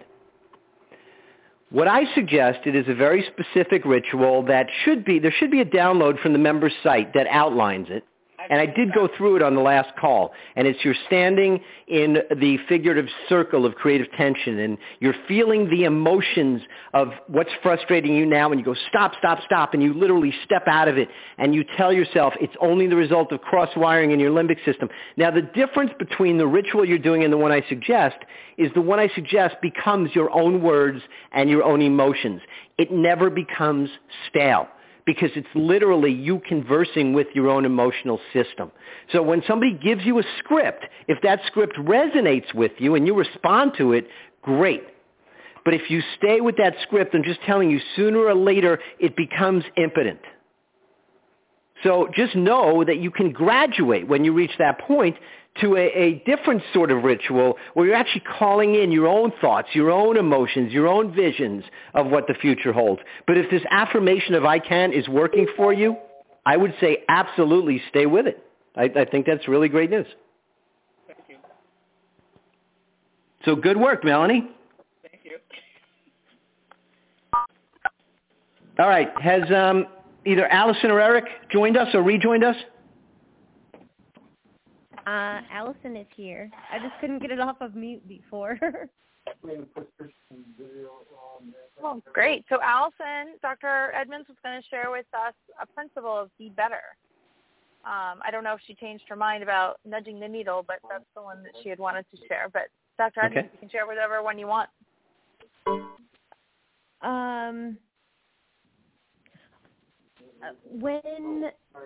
What I suggested is a very specific ritual that should be, there should be a download from the member's site that outlines it. And I did go through it on the last call. And it's you're standing in the figurative circle of creative tension, and you're feeling the emotions of what's frustrating you now, and you go, stop, stop, stop, and you literally step out of it, and you tell yourself it's only the result of cross-wiring in your limbic system. Now, the difference between the ritual you're doing and the one I suggest is the one I suggest becomes your own words and your own emotions. It never becomes stale, because it's literally you conversing with your own emotional system. So when somebody gives you a script, if that script resonates with you and you respond to it, great. But if you stay with that script, I'm just telling you, sooner or later, it becomes impotent. So just know that you can graduate when you reach that point to a, a different sort of ritual where you're actually calling in your own thoughts, your own emotions, your own visions of what the future holds. But if this affirmation of I can is working for you, I would say absolutely stay with it. I, I think that's really great news. Thank you. So good work, Melanie. Thank you. All right. Has um, either Allison or Eric joined us or rejoined us? Uh, Allison is here. I just couldn't get it off of mute before. Well, great. So Allison, Doctor Edmonds was going to share with us a principle of be better. Um, I don't know if she changed her mind about nudging the needle, but that's the one that she had wanted to share. But Doctor Edmonds, okay. You can share whatever one you want. Um, when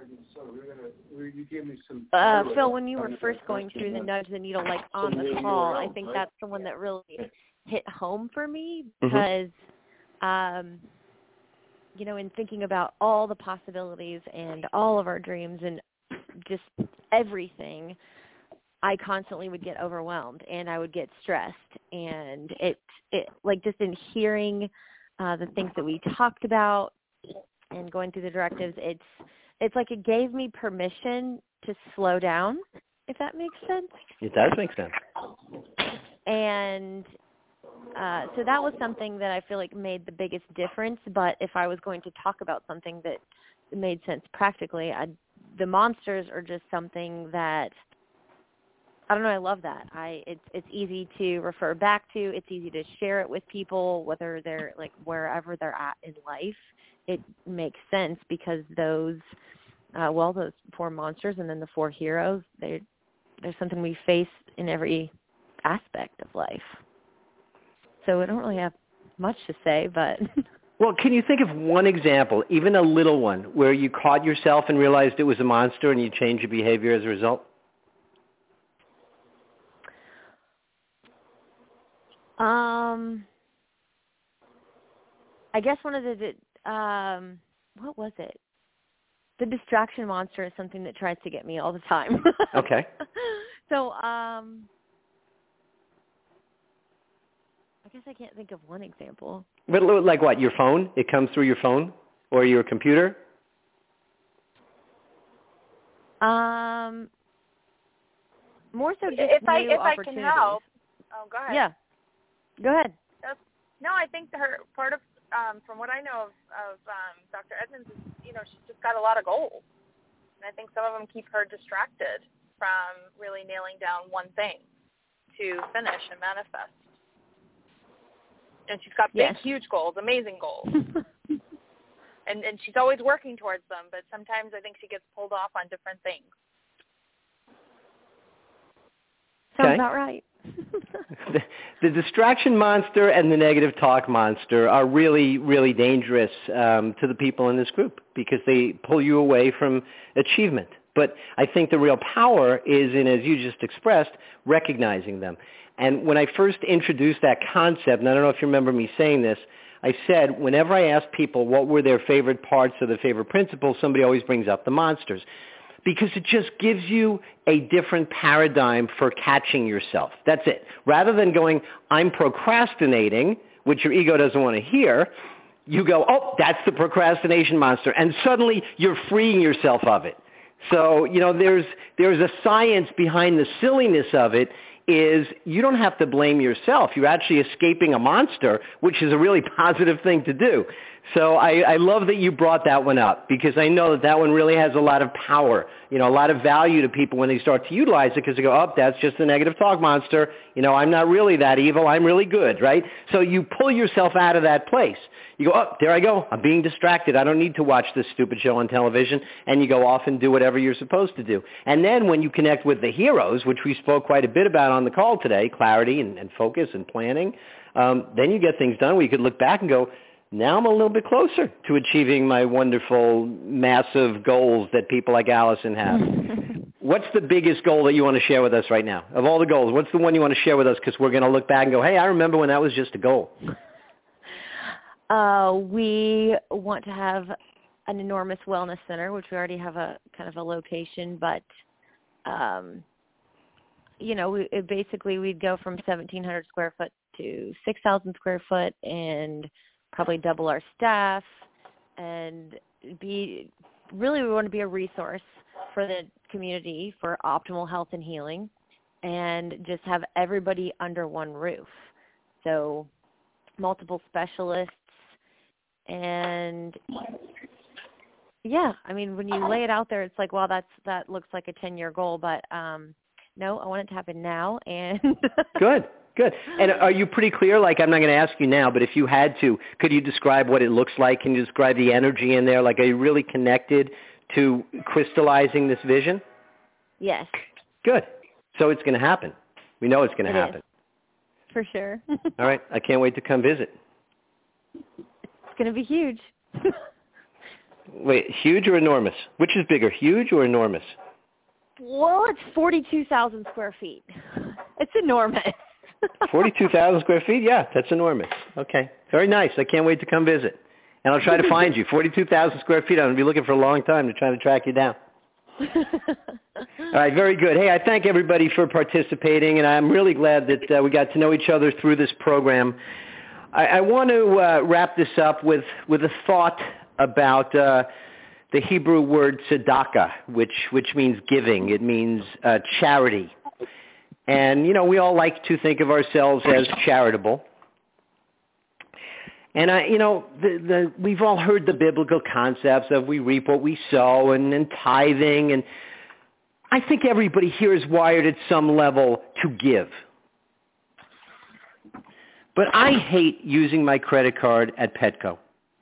uh, Phil, when you were first going through the nudge the needle, like on the call, I think that's the one that really hit home for me because, mm-hmm. um, you know, in thinking about all the possibilities and all of our dreams and just everything, I constantly would get overwhelmed and I would get stressed, and it, it like just in hearing uh, the things that we talked about and going through the directives, it's it's like it gave me permission to slow down, if that makes sense. It does make sense. And uh, so that was something that I feel like made the biggest difference. But if I was going to talk about something that made sense practically, I, the monsters are just something that, I don't know, I love that. I it's it's easy to refer back to. It's easy to share it with people, whether they're like wherever they're at in life. It makes sense because those, uh, well, those four monsters and then the four heroes, they're, they're something we face in every aspect of life. So I don't really have much to say, but... Well, can you think of one example, even a little one, where you caught yourself and realized it was a monster and you changed your behavior as a result? Um, I guess one of the... Um, what was it? The distraction monster is something that tries to get me all the time. Okay. So, um, I guess I can't think of one example. But like what? Your phone? It comes through your phone or your computer? Um, more so just if new I if I opportunities. can help. Oh, go ahead. Yeah. Go ahead. That's, no, I think her part of. Um, from what I know of, of um, Doctor Edmonds, is, you know, she's just got a lot of goals. And I think some of them keep her distracted from really nailing down one thing to finish and manifest. And she's got big, yes. huge goals, amazing goals. and and she's always working towards them, but sometimes I think she gets pulled off on different things. Sounds Okay. about right. the, the distraction monster and the negative talk monster are really, really dangerous um, to the people in this group because they pull you away from achievement. But I think the real power is in, as you just expressed, recognizing them. And when I first introduced that concept, and I don't know if you remember me saying this, I said whenever I ask people what were their favorite parts or their favorite principles, somebody always brings up the monsters. Because it just gives you a different paradigm for catching yourself. That's it. Rather than going, I'm procrastinating, which your ego doesn't want to hear, you go, oh, that's the procrastination monster. And suddenly you're freeing yourself of it. So, you know, there's there's a science behind the silliness of it is you don't have to blame yourself. You're actually escaping a monster, which is a really positive thing to do. So I, I love that you brought that one up because I know that that one really has a lot of power, you know, a lot of value to people when they start to utilize it because they go, oh, that's just a negative talk monster. You know, I'm not really that evil. I'm really good, right? So you pull yourself out of that place. You go, oh, there I go. I'm being distracted. I don't need to watch this stupid show on television. And you go off and do whatever you're supposed to do. And then when you connect with the heroes, which we spoke quite a bit about on the call today, clarity and, and focus and planning, um, then you get things done where you could look back and go, now I'm a little bit closer to achieving my wonderful, massive goals that people like Allison have. What's the biggest goal that you want to share with us right now? Of all the goals, what's the one you want to share with us? Because we're going to look back and go, hey, I remember when that was just a goal. Uh, we want to have an enormous wellness center, which we already have a kind of a location, but, um, you know, we, it basically we'd go from seventeen hundred square foot to six thousand square foot and probably double our staff and be really we want to be a resource for the community for optimal health and healing and just have everybody under one roof. So multiple specialists and yeah, I mean, when you lay it out there, it's like, well, that's, that looks like a ten-year goal, but um, no, I want it to happen now. And Good. Good. And are you pretty clear? Like, I'm not going to ask you now, but if you had to, could you describe what it looks like? Can you describe the energy in there? Like, are you really connected to crystallizing this vision? Yes. Good. So it's going to happen. We know it's going to it happen. Is. For sure. All right. I can't wait to come visit. It's going to be huge. Wait, huge or enormous? Which is bigger, huge or enormous? Well, it's forty-two thousand square feet. It's enormous. forty-two thousand square feet? Yeah, that's enormous. Okay. Very nice. I can't wait to come visit. And I'll try to find you. forty-two thousand square feet. I'm going to be looking for a long time to try to track you down. All right, very good. Hey, I thank everybody for participating, and I'm really glad that uh, we got to know each other through this program. I, I want to uh, wrap this up with, with a thought about uh, the Hebrew word tzedakah, which, which means giving. It means uh, charity. And, you know, we all like to think of ourselves as charitable. And, I, you know, the, the, we've all heard the biblical concepts of we reap what we sow and, and tithing. And I think everybody here is wired at some level to give. But I hate using my credit card at Petco.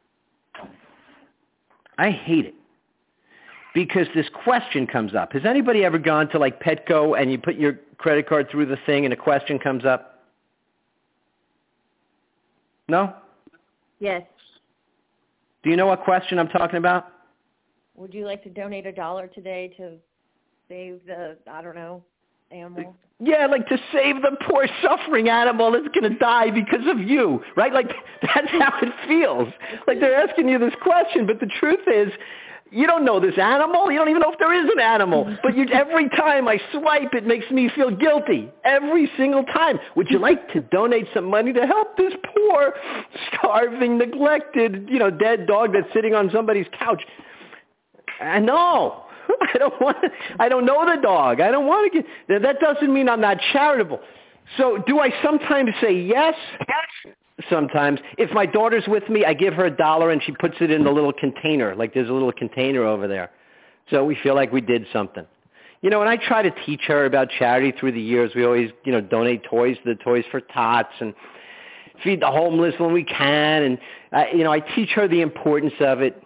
I hate it. Because this question comes up. Has anybody ever gone to like Petco and you put your credit card through the thing and a question comes up? No? Yes. Do you know what question I'm talking about? Would you like to donate a dollar today to save the, I don't know, animal? Yeah, like to save the poor suffering animal that's going to die because of you, right? Like that's how it feels. Like they're asking you this question, but the truth is you don't know this animal. You don't even know if there is an animal. But you, every time I swipe, it makes me feel guilty. Every single time. Would you like to donate some money to help this poor, starving, neglected, you know, dead dog that's sitting on somebody's couch? I know. I don't want. I don't know the dog. I don't want to get. That doesn't mean I'm not charitable. So do I sometimes say yes? Sometimes. If my daughter's with me, I give her a dollar and she puts it in the little container. Like there's a little container over there. So we feel like we did something. You know, and I try to teach her about charity through the years. We always, you know, donate toys to the Toys for Tots and feed the homeless when we can. And, uh, you know, I teach her the importance of it.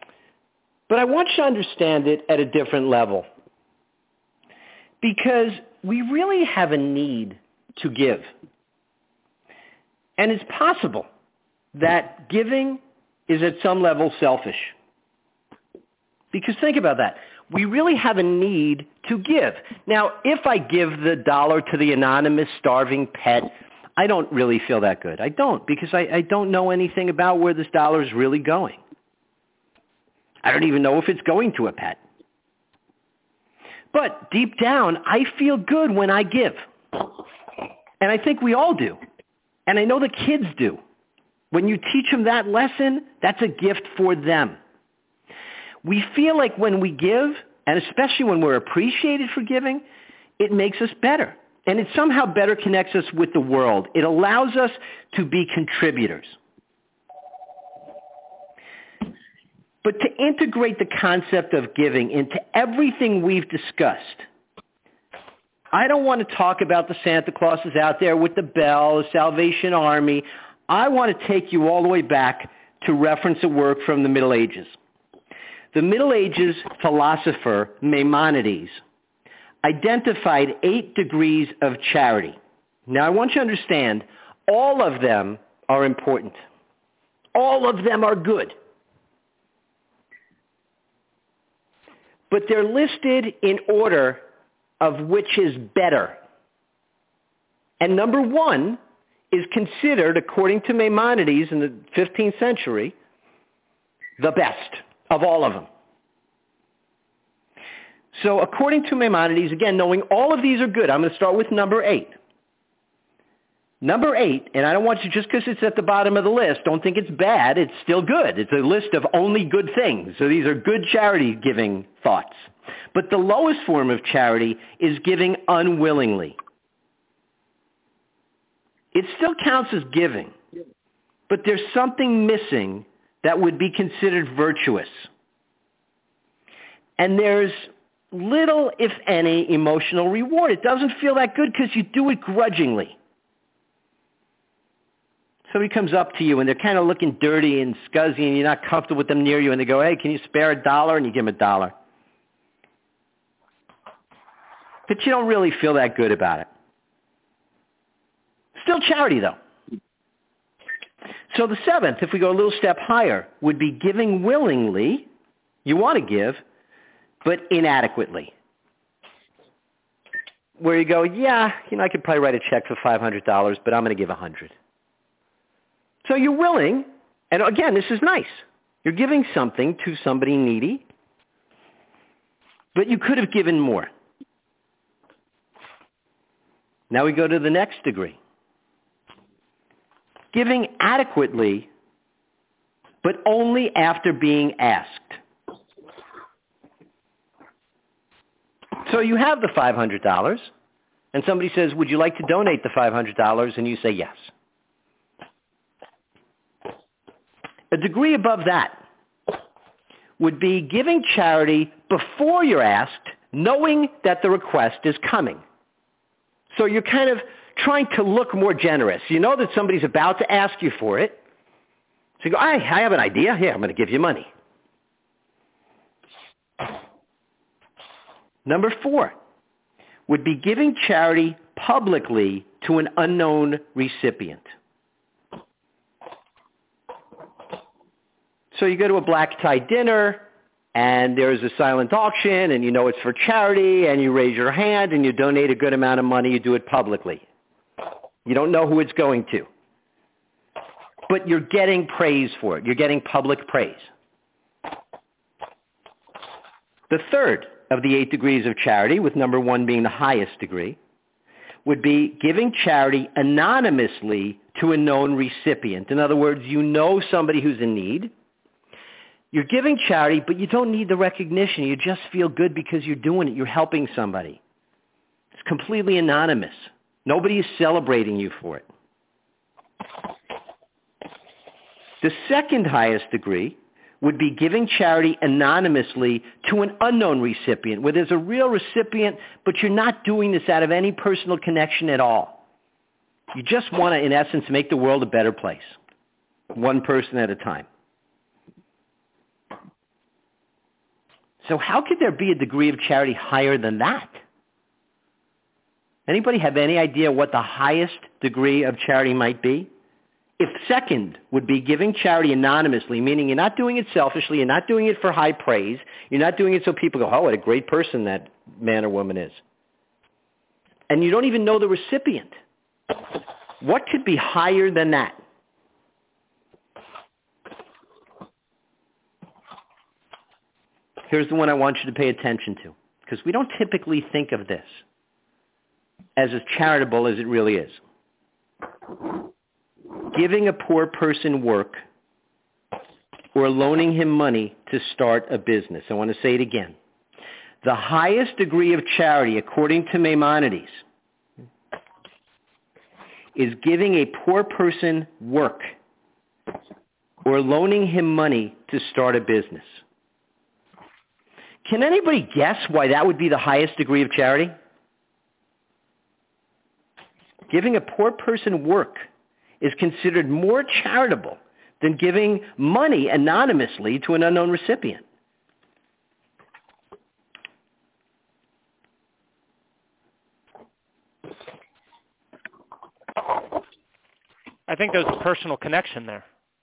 But I want you to understand it at a different level. Because we really have a need to give. And it's possible that giving is at some level selfish. Because think about that. We really have a need to give. Now, if I give the dollar to the anonymous starving pet, I don't really feel that good. I don't, because I, I don't know anything about where this dollar is really going. I don't even know if it's going to a pet. But deep down, I feel good when I give. And I think we all do. And I know the kids do. When you teach them that lesson, that's a gift for them. We feel like when we give, and especially when we're appreciated for giving, it makes us better. And it somehow better connects us with the world. It allows us to be contributors. But to integrate the concept of giving into everything we've discussed, I don't want to talk about the Santa Clauses out there with the bell, the Salvation Army. I want to take you all the way back to reference a work from the Middle Ages. The Middle Ages philosopher Maimonides identified eight degrees of charity. Now, I want you to understand, all of them are important. All of them are good. But they're listed in order of which is better. And number one is considered, according to Maimonides in the fifteenth century, the best of all of them. So according to Maimonides, again, knowing all of these are good, I'm going to start with number eight. Number eight, and I don't want you, just because it's at the bottom of the list, don't think it's bad. It's still good. It's a list of only good things. So these are good charity giving thoughts. But the lowest form of charity is giving unwillingly. It still counts as giving, but there's something missing that would be considered virtuous. And there's little, if any, emotional reward. It doesn't feel that good because you do it grudgingly. Somebody comes up to you and they're kind of looking dirty and scuzzy and you're not comfortable with them near you and they go, hey, can you spare a dollar? And you give them a dollar. But you don't really feel that good about it. Still charity, though. So the seventh, if we go a little step higher, would be giving willingly. You want to give, but inadequately. Where you go, yeah, you know, I could probably write a check for five hundred dollars, but I'm going to give one hundred dollars. So you're willing, and again, this is nice. You're giving something to somebody needy, but you could have given more. Now we go to the next degree. Giving adequately, but only after being asked. So you have the five hundred dollars, and somebody says, would you like to donate the five hundred dollars? And you say yes. A degree above that would be giving charity before you're asked, knowing that the request is coming. So you're kind of trying to look more generous. You know that somebody's about to ask you for it. So you go, I, I have an idea. Yeah, I'm going to give you money. Number four would be giving charity publicly to an unknown recipient. So you go to a black tie dinner, and there's a silent auction, and you know it's for charity, and you raise your hand, and you donate a good amount of money. You do it publicly. You don't know who it's going to. But you're getting praise for it. You're getting public praise. The third of the eight degrees of charity, with number one being the highest degree, would be giving charity anonymously to a known recipient. In other words, you know somebody who's in need. You're giving charity, but you don't need the recognition. You just feel good because you're doing it. You're helping somebody. It's completely anonymous. Nobody is celebrating you for it. The second highest degree would be giving charity anonymously to an unknown recipient, where there's a real recipient, but you're not doing this out of any personal connection at all. You just want to, in essence, make the world a better place, one person at a time. So how could there be a degree of charity higher than that? Anybody have any idea what the highest degree of charity might be? If second would be giving charity anonymously, meaning you're not doing it selfishly, you're not doing it for high praise, you're not doing it so people go, oh, what a great person that man or woman is. And you don't even know the recipient. What could be higher than that? Here's the one I want you to pay attention to, because we don't typically think of this as as charitable as it really is. Giving a poor person work or loaning him money to start a business. I want to say it again. The highest degree of charity, according to Maimonides, is giving a poor person work or loaning him money to start a business. Can anybody guess why that would be the highest degree of charity? Giving a poor person work is considered more charitable than giving money anonymously to an unknown recipient. I think there's a personal connection there.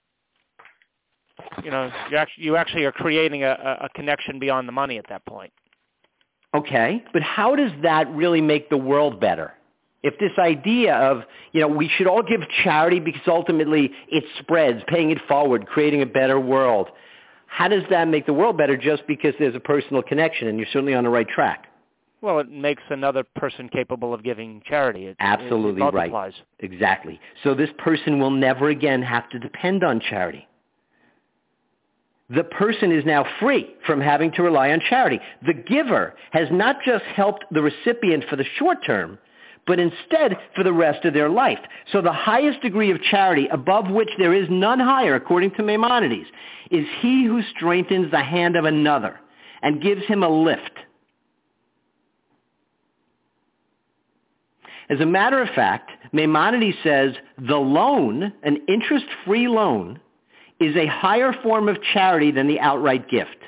You know, you actually, you actually are creating a, a connection beyond the money at that point. Okay, but how does that really make the world better? If this idea of, you know, we should all give charity because ultimately it spreads, paying it forward, creating a better world, how does that make the world better just because there's a personal connection and you're certainly on the right track? Well, it makes another person capable of giving charity. It, Absolutely it, it right. Exactly. So this person will never again have to depend on charity. The person is now free from having to rely on charity. The giver has not just helped the recipient for the short term, but instead for the rest of their life. So the highest degree of charity, above which there is none higher, according to Maimonides, is he who strengthens the hand of another and gives him a lift. As a matter of fact, Maimonides says the loan, an interest-free loan, is a higher form of charity than the outright gift.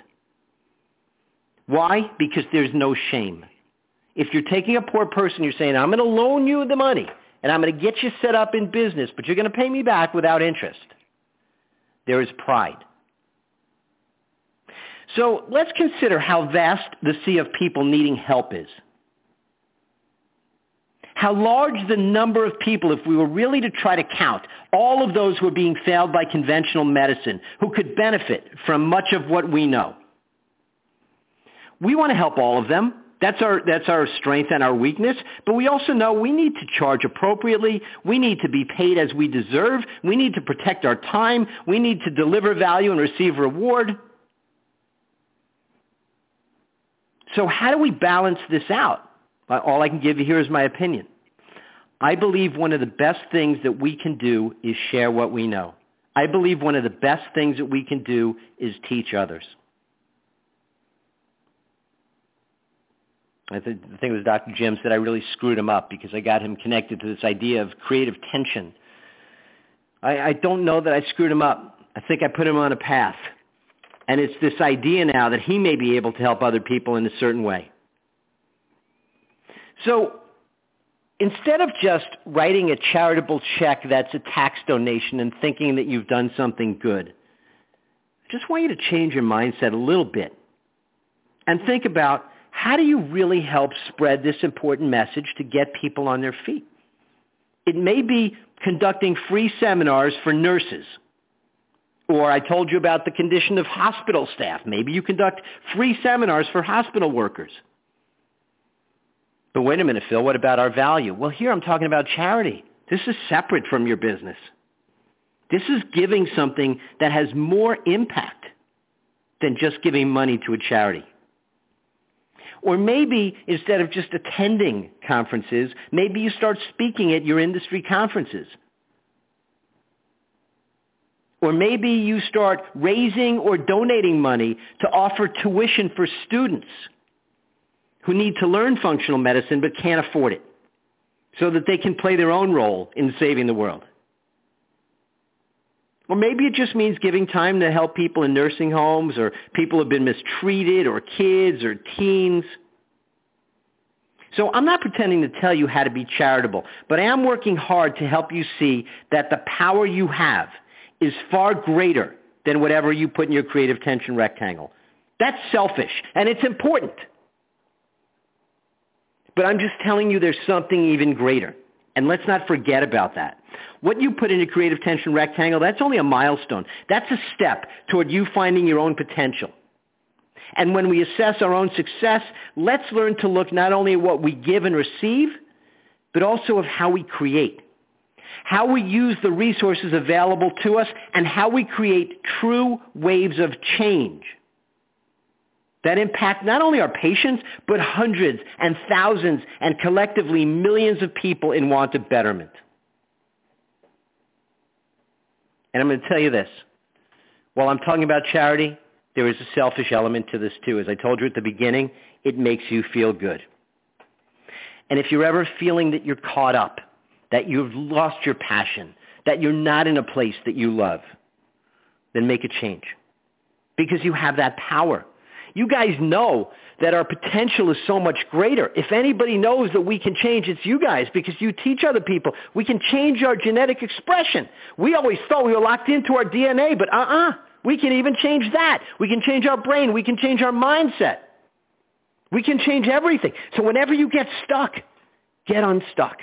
Why? Because there's no shame. If you're taking a poor person, you're saying, I'm going to loan you the money, and I'm going to get you set up in business, but you're going to pay me back without interest. There is pride. So let's consider how vast the sea of people needing help is. How large the number of people, if we were really to try to count all of those who are being failed by conventional medicine, who could benefit from much of what we know. We want to help all of them. That's our, that's our strength and our weakness. But we also know we need to charge appropriately. We need to be paid as we deserve. We need to protect our time. We need to deliver value and receive reward. So how do we balance this out? All I can give you here is my opinion. I believe one of the best things that we can do is share what we know. I believe one of the best things that we can do is teach others. I think, I think it was Doctor Jim said I really screwed him up because I got him connected to this idea of creative tension. I, I don't know that I screwed him up. I think I put him on a path. And it's this idea now that he may be able to help other people in a certain way. So instead of just writing a charitable check that's a tax donation and thinking that you've done something good, I just want you to change your mindset a little bit and think about, how do you really help spread this important message to get people on their feet? It may be conducting free seminars for nurses. Or I told you about the condition of hospital staff. Maybe you conduct free seminars for hospital workers. But wait a minute, Phil, what about our value? Well, here I'm talking about charity. This is separate from your business. This is giving something that has more impact than just giving money to a charity. Or maybe instead of just attending conferences, maybe you start speaking at your industry conferences. Or maybe you start raising or donating money to offer tuition for students who need to learn functional medicine but can't afford it, so that they can play their own role in saving the world. Or maybe it just means giving time to help people in nursing homes, or people who have been mistreated, or kids or teens. So I'm not pretending to tell you how to be charitable, but I am working hard to help you see that the power you have is far greater than whatever you put in your creative tension rectangle. That's selfish, and it's important. But I'm just telling you there's something even greater. And let's not forget about that. What you put in your creative tension rectangle, that's only a milestone. That's a step toward you finding your own potential. And when we assess our own success, let's learn to look not only at what we give and receive, but also of how we create, how we use the resources available to us, and how we create true waves of change that impact not only our patients, but hundreds and thousands and collectively millions of people in want of betterment. And I'm going to tell you this. While I'm talking about charity, there is a selfish element to this too. As I told you at the beginning, it makes you feel good. And if you're ever feeling that you're caught up, that you've lost your passion, that you're not in a place that you love, then make a change. Because you have that power. You guys know that our potential is so much greater. If anybody knows that we can change, it's you guys, because you teach other people. We can change our genetic expression. We always thought we were locked into our D N A, but uh-uh. We can even change that. We can change our brain. We can change our mindset. We can change everything. So whenever you get stuck, get unstuck.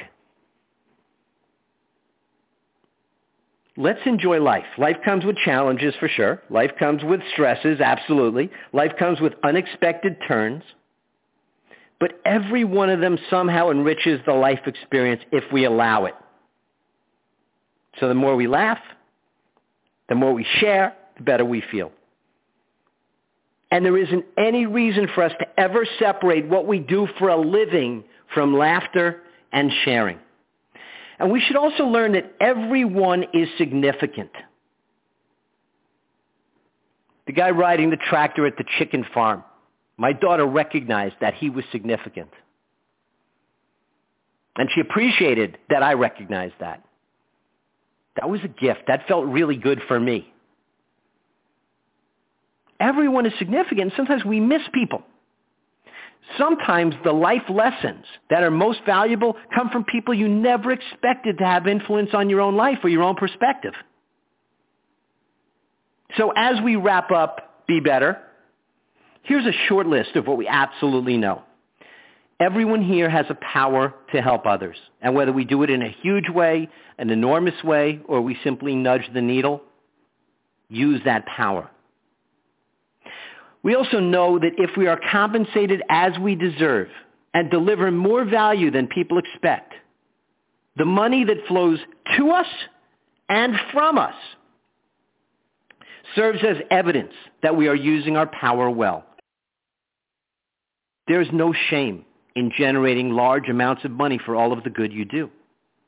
Let's enjoy life. Life comes with challenges for sure. Life comes with stresses, absolutely. Life comes with unexpected turns. But every one of them somehow enriches the life experience if we allow it. So the more we laugh, the more we share, the better we feel. And there isn't any reason for us to ever separate what we do for a living from laughter and sharing. And we should also learn that everyone is significant. The guy riding the tractor at the chicken farm, my daughter recognized that he was significant. And she appreciated that I recognized that. That was a gift. That felt really good for me. Everyone is significant. Sometimes we miss people. Sometimes the life lessons that are most valuable come from people you never expected to have influence on your own life or your own perspective. So as we wrap up Be Better, here's a short list of what we absolutely know. Everyone here has a power to help others. And whether we do it in a huge way, an enormous way, or we simply nudge the needle, use that power. We also know that if we are compensated as we deserve and deliver more value than people expect, the money that flows to us and from us serves as evidence that we are using our power well. There is no shame in generating large amounts of money for all of the good you do.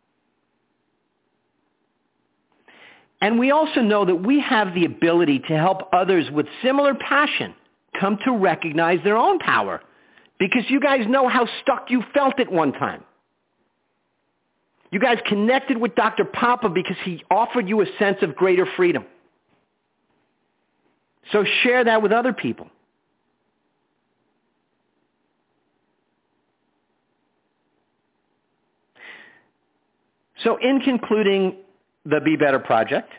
And we also know that we have the ability to help others with similar passion come to recognize their own power, because you guys know how stuck you felt at one time. You guys connected with Doctor Pompa because he offered you a sense of greater freedom. So share that with other people. So in concluding the Be Better project,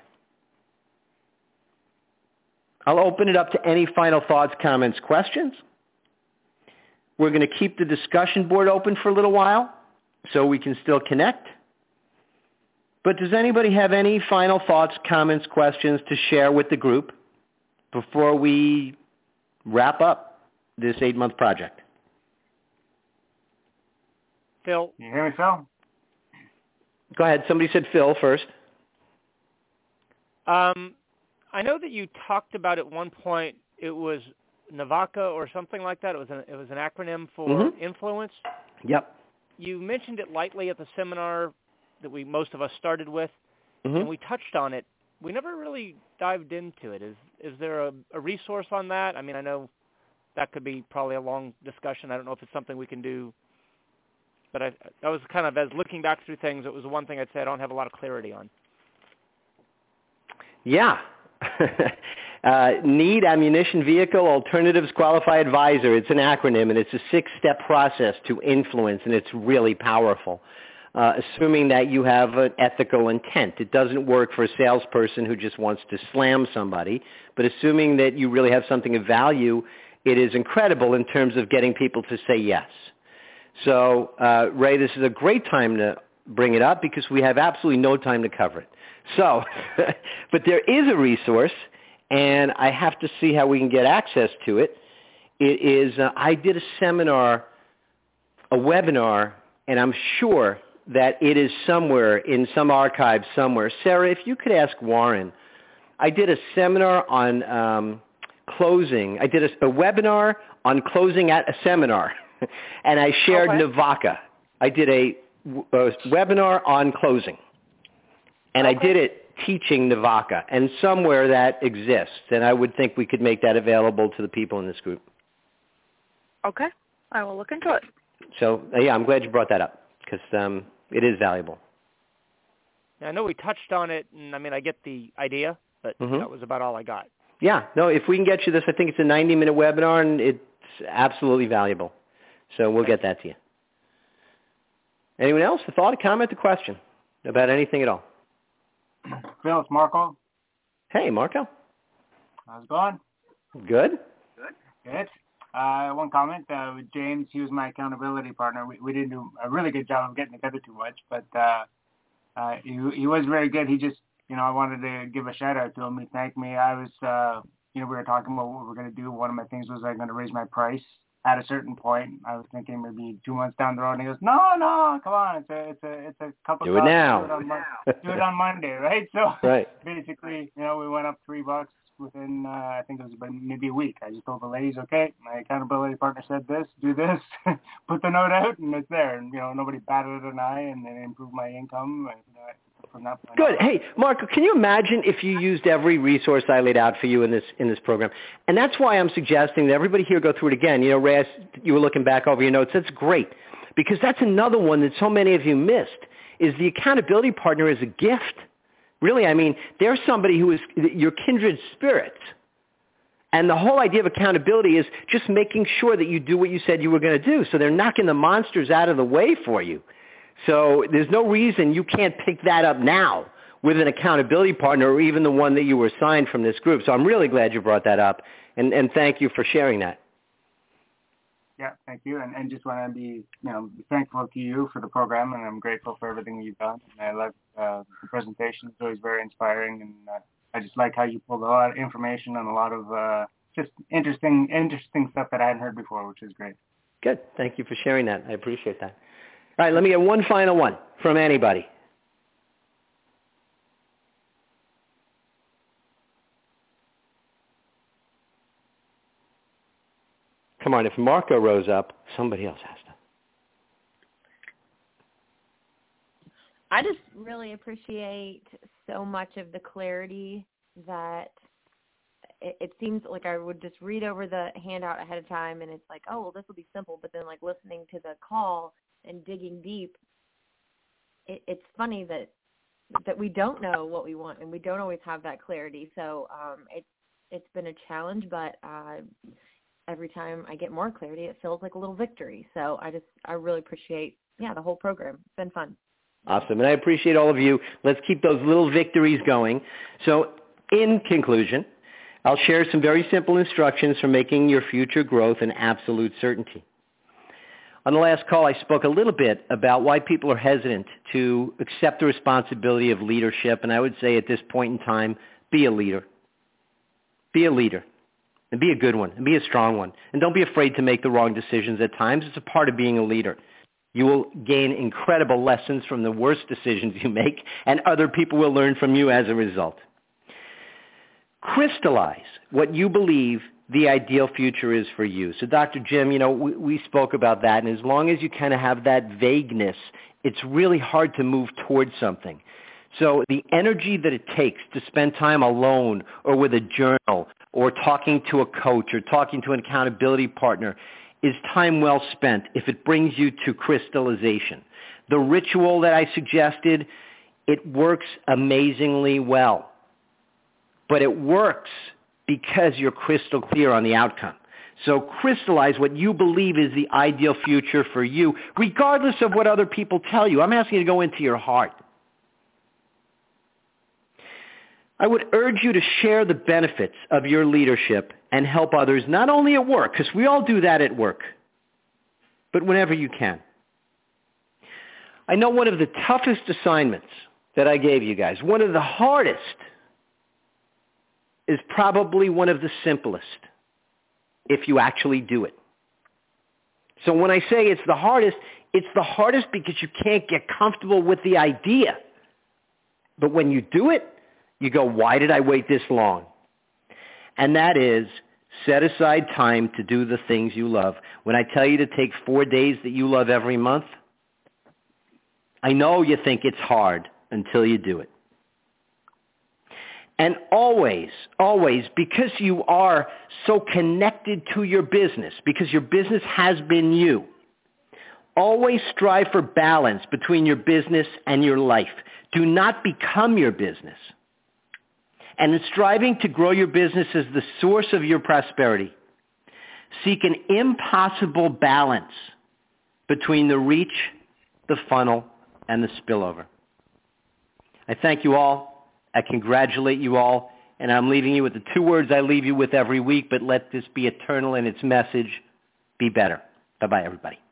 I'll open it up to any final thoughts, comments, questions. We're going to keep the discussion board open for a little while so we can still connect. But does anybody have any final thoughts, comments, questions to share with the group before we wrap up this eight-month project? Phil. You hear me, Phil? Go ahead. Somebody said Phil first. Um, I know that you talked about at one point it was NAVACA or something like that. It was an, it was an acronym for Mm-hmm. influence. Yep. You mentioned it lightly at the seminar that we most of us started with, Mm-hmm. and we touched on it. We never really dived into it. Is is there a, a resource on that? I mean, I know that could be probably a long discussion. I don't know if it's something we can do. But I, that was kind of, as looking back through things, it was the one thing I'd say I don't have a lot of clarity on. Yeah. Uh, NEAD, Ammunition Vehicle Alternatives Qualified Advisor. It's an acronym, and it's a six-step process to influence, and it's really powerful. Uh, assuming that you have an ethical intent. It doesn't work for a salesperson who just wants to slam somebody, but assuming that you really have something of value, it is incredible in terms of getting people to say yes. So, uh, Ray, this is a great time to bring it up because we have absolutely no time to cover it. So, but there is a resource, and I have to see how we can get access to it. It is, uh, I did a seminar, a webinar, and I'm sure that it is somewhere in some archive somewhere. Sarah, if you could ask Warren, I did a seminar on um, closing. I did a, a webinar on closing at a seminar, and I shared okay. Navaka. I did a, a webinar on closing, and okay. I did it teaching Navaka, and somewhere that exists, and I would think we could make that available to the people in this group. Okay. I will look into it. So, uh, yeah, I'm glad you brought that up because um, it is valuable. Yeah, I know we touched on it, and I mean, I get the idea, but mm-hmm. that was about all I got. Yeah, no, if we can get you this, I think it's a ninety-minute webinar, and it's absolutely valuable. So we'll get that to you. Anyone else? A thought, a comment, a question about anything at all? Phil, it's Marco. Hey, Marco. How's it going? Good. Good. Good. Uh, one comment, uh, with James, he was my accountability partner. We, we didn't do a really good job of getting together too much, but uh, uh, he, he was very good. He just, you know, I wanted to give a shout out to him. He thanked me. I was, uh, you know, we were talking about what we were going to do. One of my things was I'm going to raise my price at a certain point. I was thinking maybe two months down the road, and he goes, no, no, come on. It's a, it's a, it's a couple of Do it now. Do it, on Mon- do it on Monday, right? So right. basically, you know, we went up three bucks. Within, uh, I think it was about maybe a week. I just told the ladies, okay, my accountability partner said this, do this, put the note out, and it's there. And, you know, nobody batted an eye, and then improved my income. And, uh, from that point Good. on. Hey, Marco, can you imagine if you used every resource I laid out for you in this in this program? And that's why I'm suggesting that everybody here go through it again. You know, Ray, you were looking back over your notes. That's great, because that's another one that so many of you missed, is the accountability partner is a gift. Really, I mean, they're somebody who is your kindred spirits. And the whole idea of accountability is just making sure that you do what you said you were going to do. So they're knocking the monsters out of the way for you. So there's no reason you can't pick that up now with an accountability partner or even the one that you were assigned from this group. So I'm really glad you brought that up, and, and thank you for sharing that. Yeah, thank you. And, and just want to be, you know, thankful to you for the program, and I'm grateful for everything you've done. And I love uh, the presentation. It's always very inspiring, and uh, I just like how you pulled a lot of information and a lot of uh, just interesting, interesting stuff that I hadn't heard before, which is great. Good. Thank you for sharing that. I appreciate that. All right, let me get one final one from anybody. Come on, if Marco rose up, somebody else has to. I just really appreciate so much of the clarity that it, it seems like I would just read over the handout ahead of time, and it's like, oh, well, this will be simple. But then, like, listening to the call and digging deep, it, it's funny that that we don't know what we want, and we don't always have that clarity. So um, it's it's been a challenge, but uh, every time I get more clarity, it feels like a little victory. So I just, I really appreciate, yeah, the whole program. It's been fun. Awesome. And I appreciate all of you. Let's keep those little victories going. So in conclusion, I'll share some very simple instructions for making your future growth an absolute certainty. On the last call, I spoke a little bit about why people are hesitant to accept the responsibility of leadership. And I would say at this point in time, be a leader. Be a leader. And be a good one, and be a strong one. And don't be afraid to make the wrong decisions at times. It's a part of being a leader. You will gain incredible lessons from the worst decisions you make, and other people will learn from you as a result. Crystallize what you believe the ideal future is for you. So Doctor Jim, you know, we, we spoke about that, and as long as you kind of have that vagueness, it's really hard to move towards something. So the energy that it takes to spend time alone or with a journal or talking to a coach or talking to an accountability partner is time well spent if it brings you to crystallization. The ritual that I suggested, it works amazingly well. But it works because you're crystal clear on the outcome. So crystallize what you believe is the ideal future for you, regardless of what other people tell you. I'm asking you to go into your heart. I would urge you to share the benefits of your leadership and help others, not only at work, because we all do that at work, but whenever you can. I know one of the toughest assignments that I gave you guys, one of the hardest, is probably one of the simplest, if you actually do it. So when I say it's the hardest, it's the hardest because you can't get comfortable with the idea. But when you do it, you go, why did I wait this long? And that is, set aside time to do the things you love. When I tell you to take four days that you love every month, I know you think it's hard until you do it. And always, always, because you are so connected to your business, because your business has been you, always strive for balance between your business and your life. Do not become your business. And in striving to grow your business as the source of your prosperity, seek an impossible balance between the reach, the funnel, and the spillover. I thank you all. I congratulate you all. And I'm leaving you with the two words I leave you with every week, but let this be eternal in its message. Be better. Bye-bye, everybody.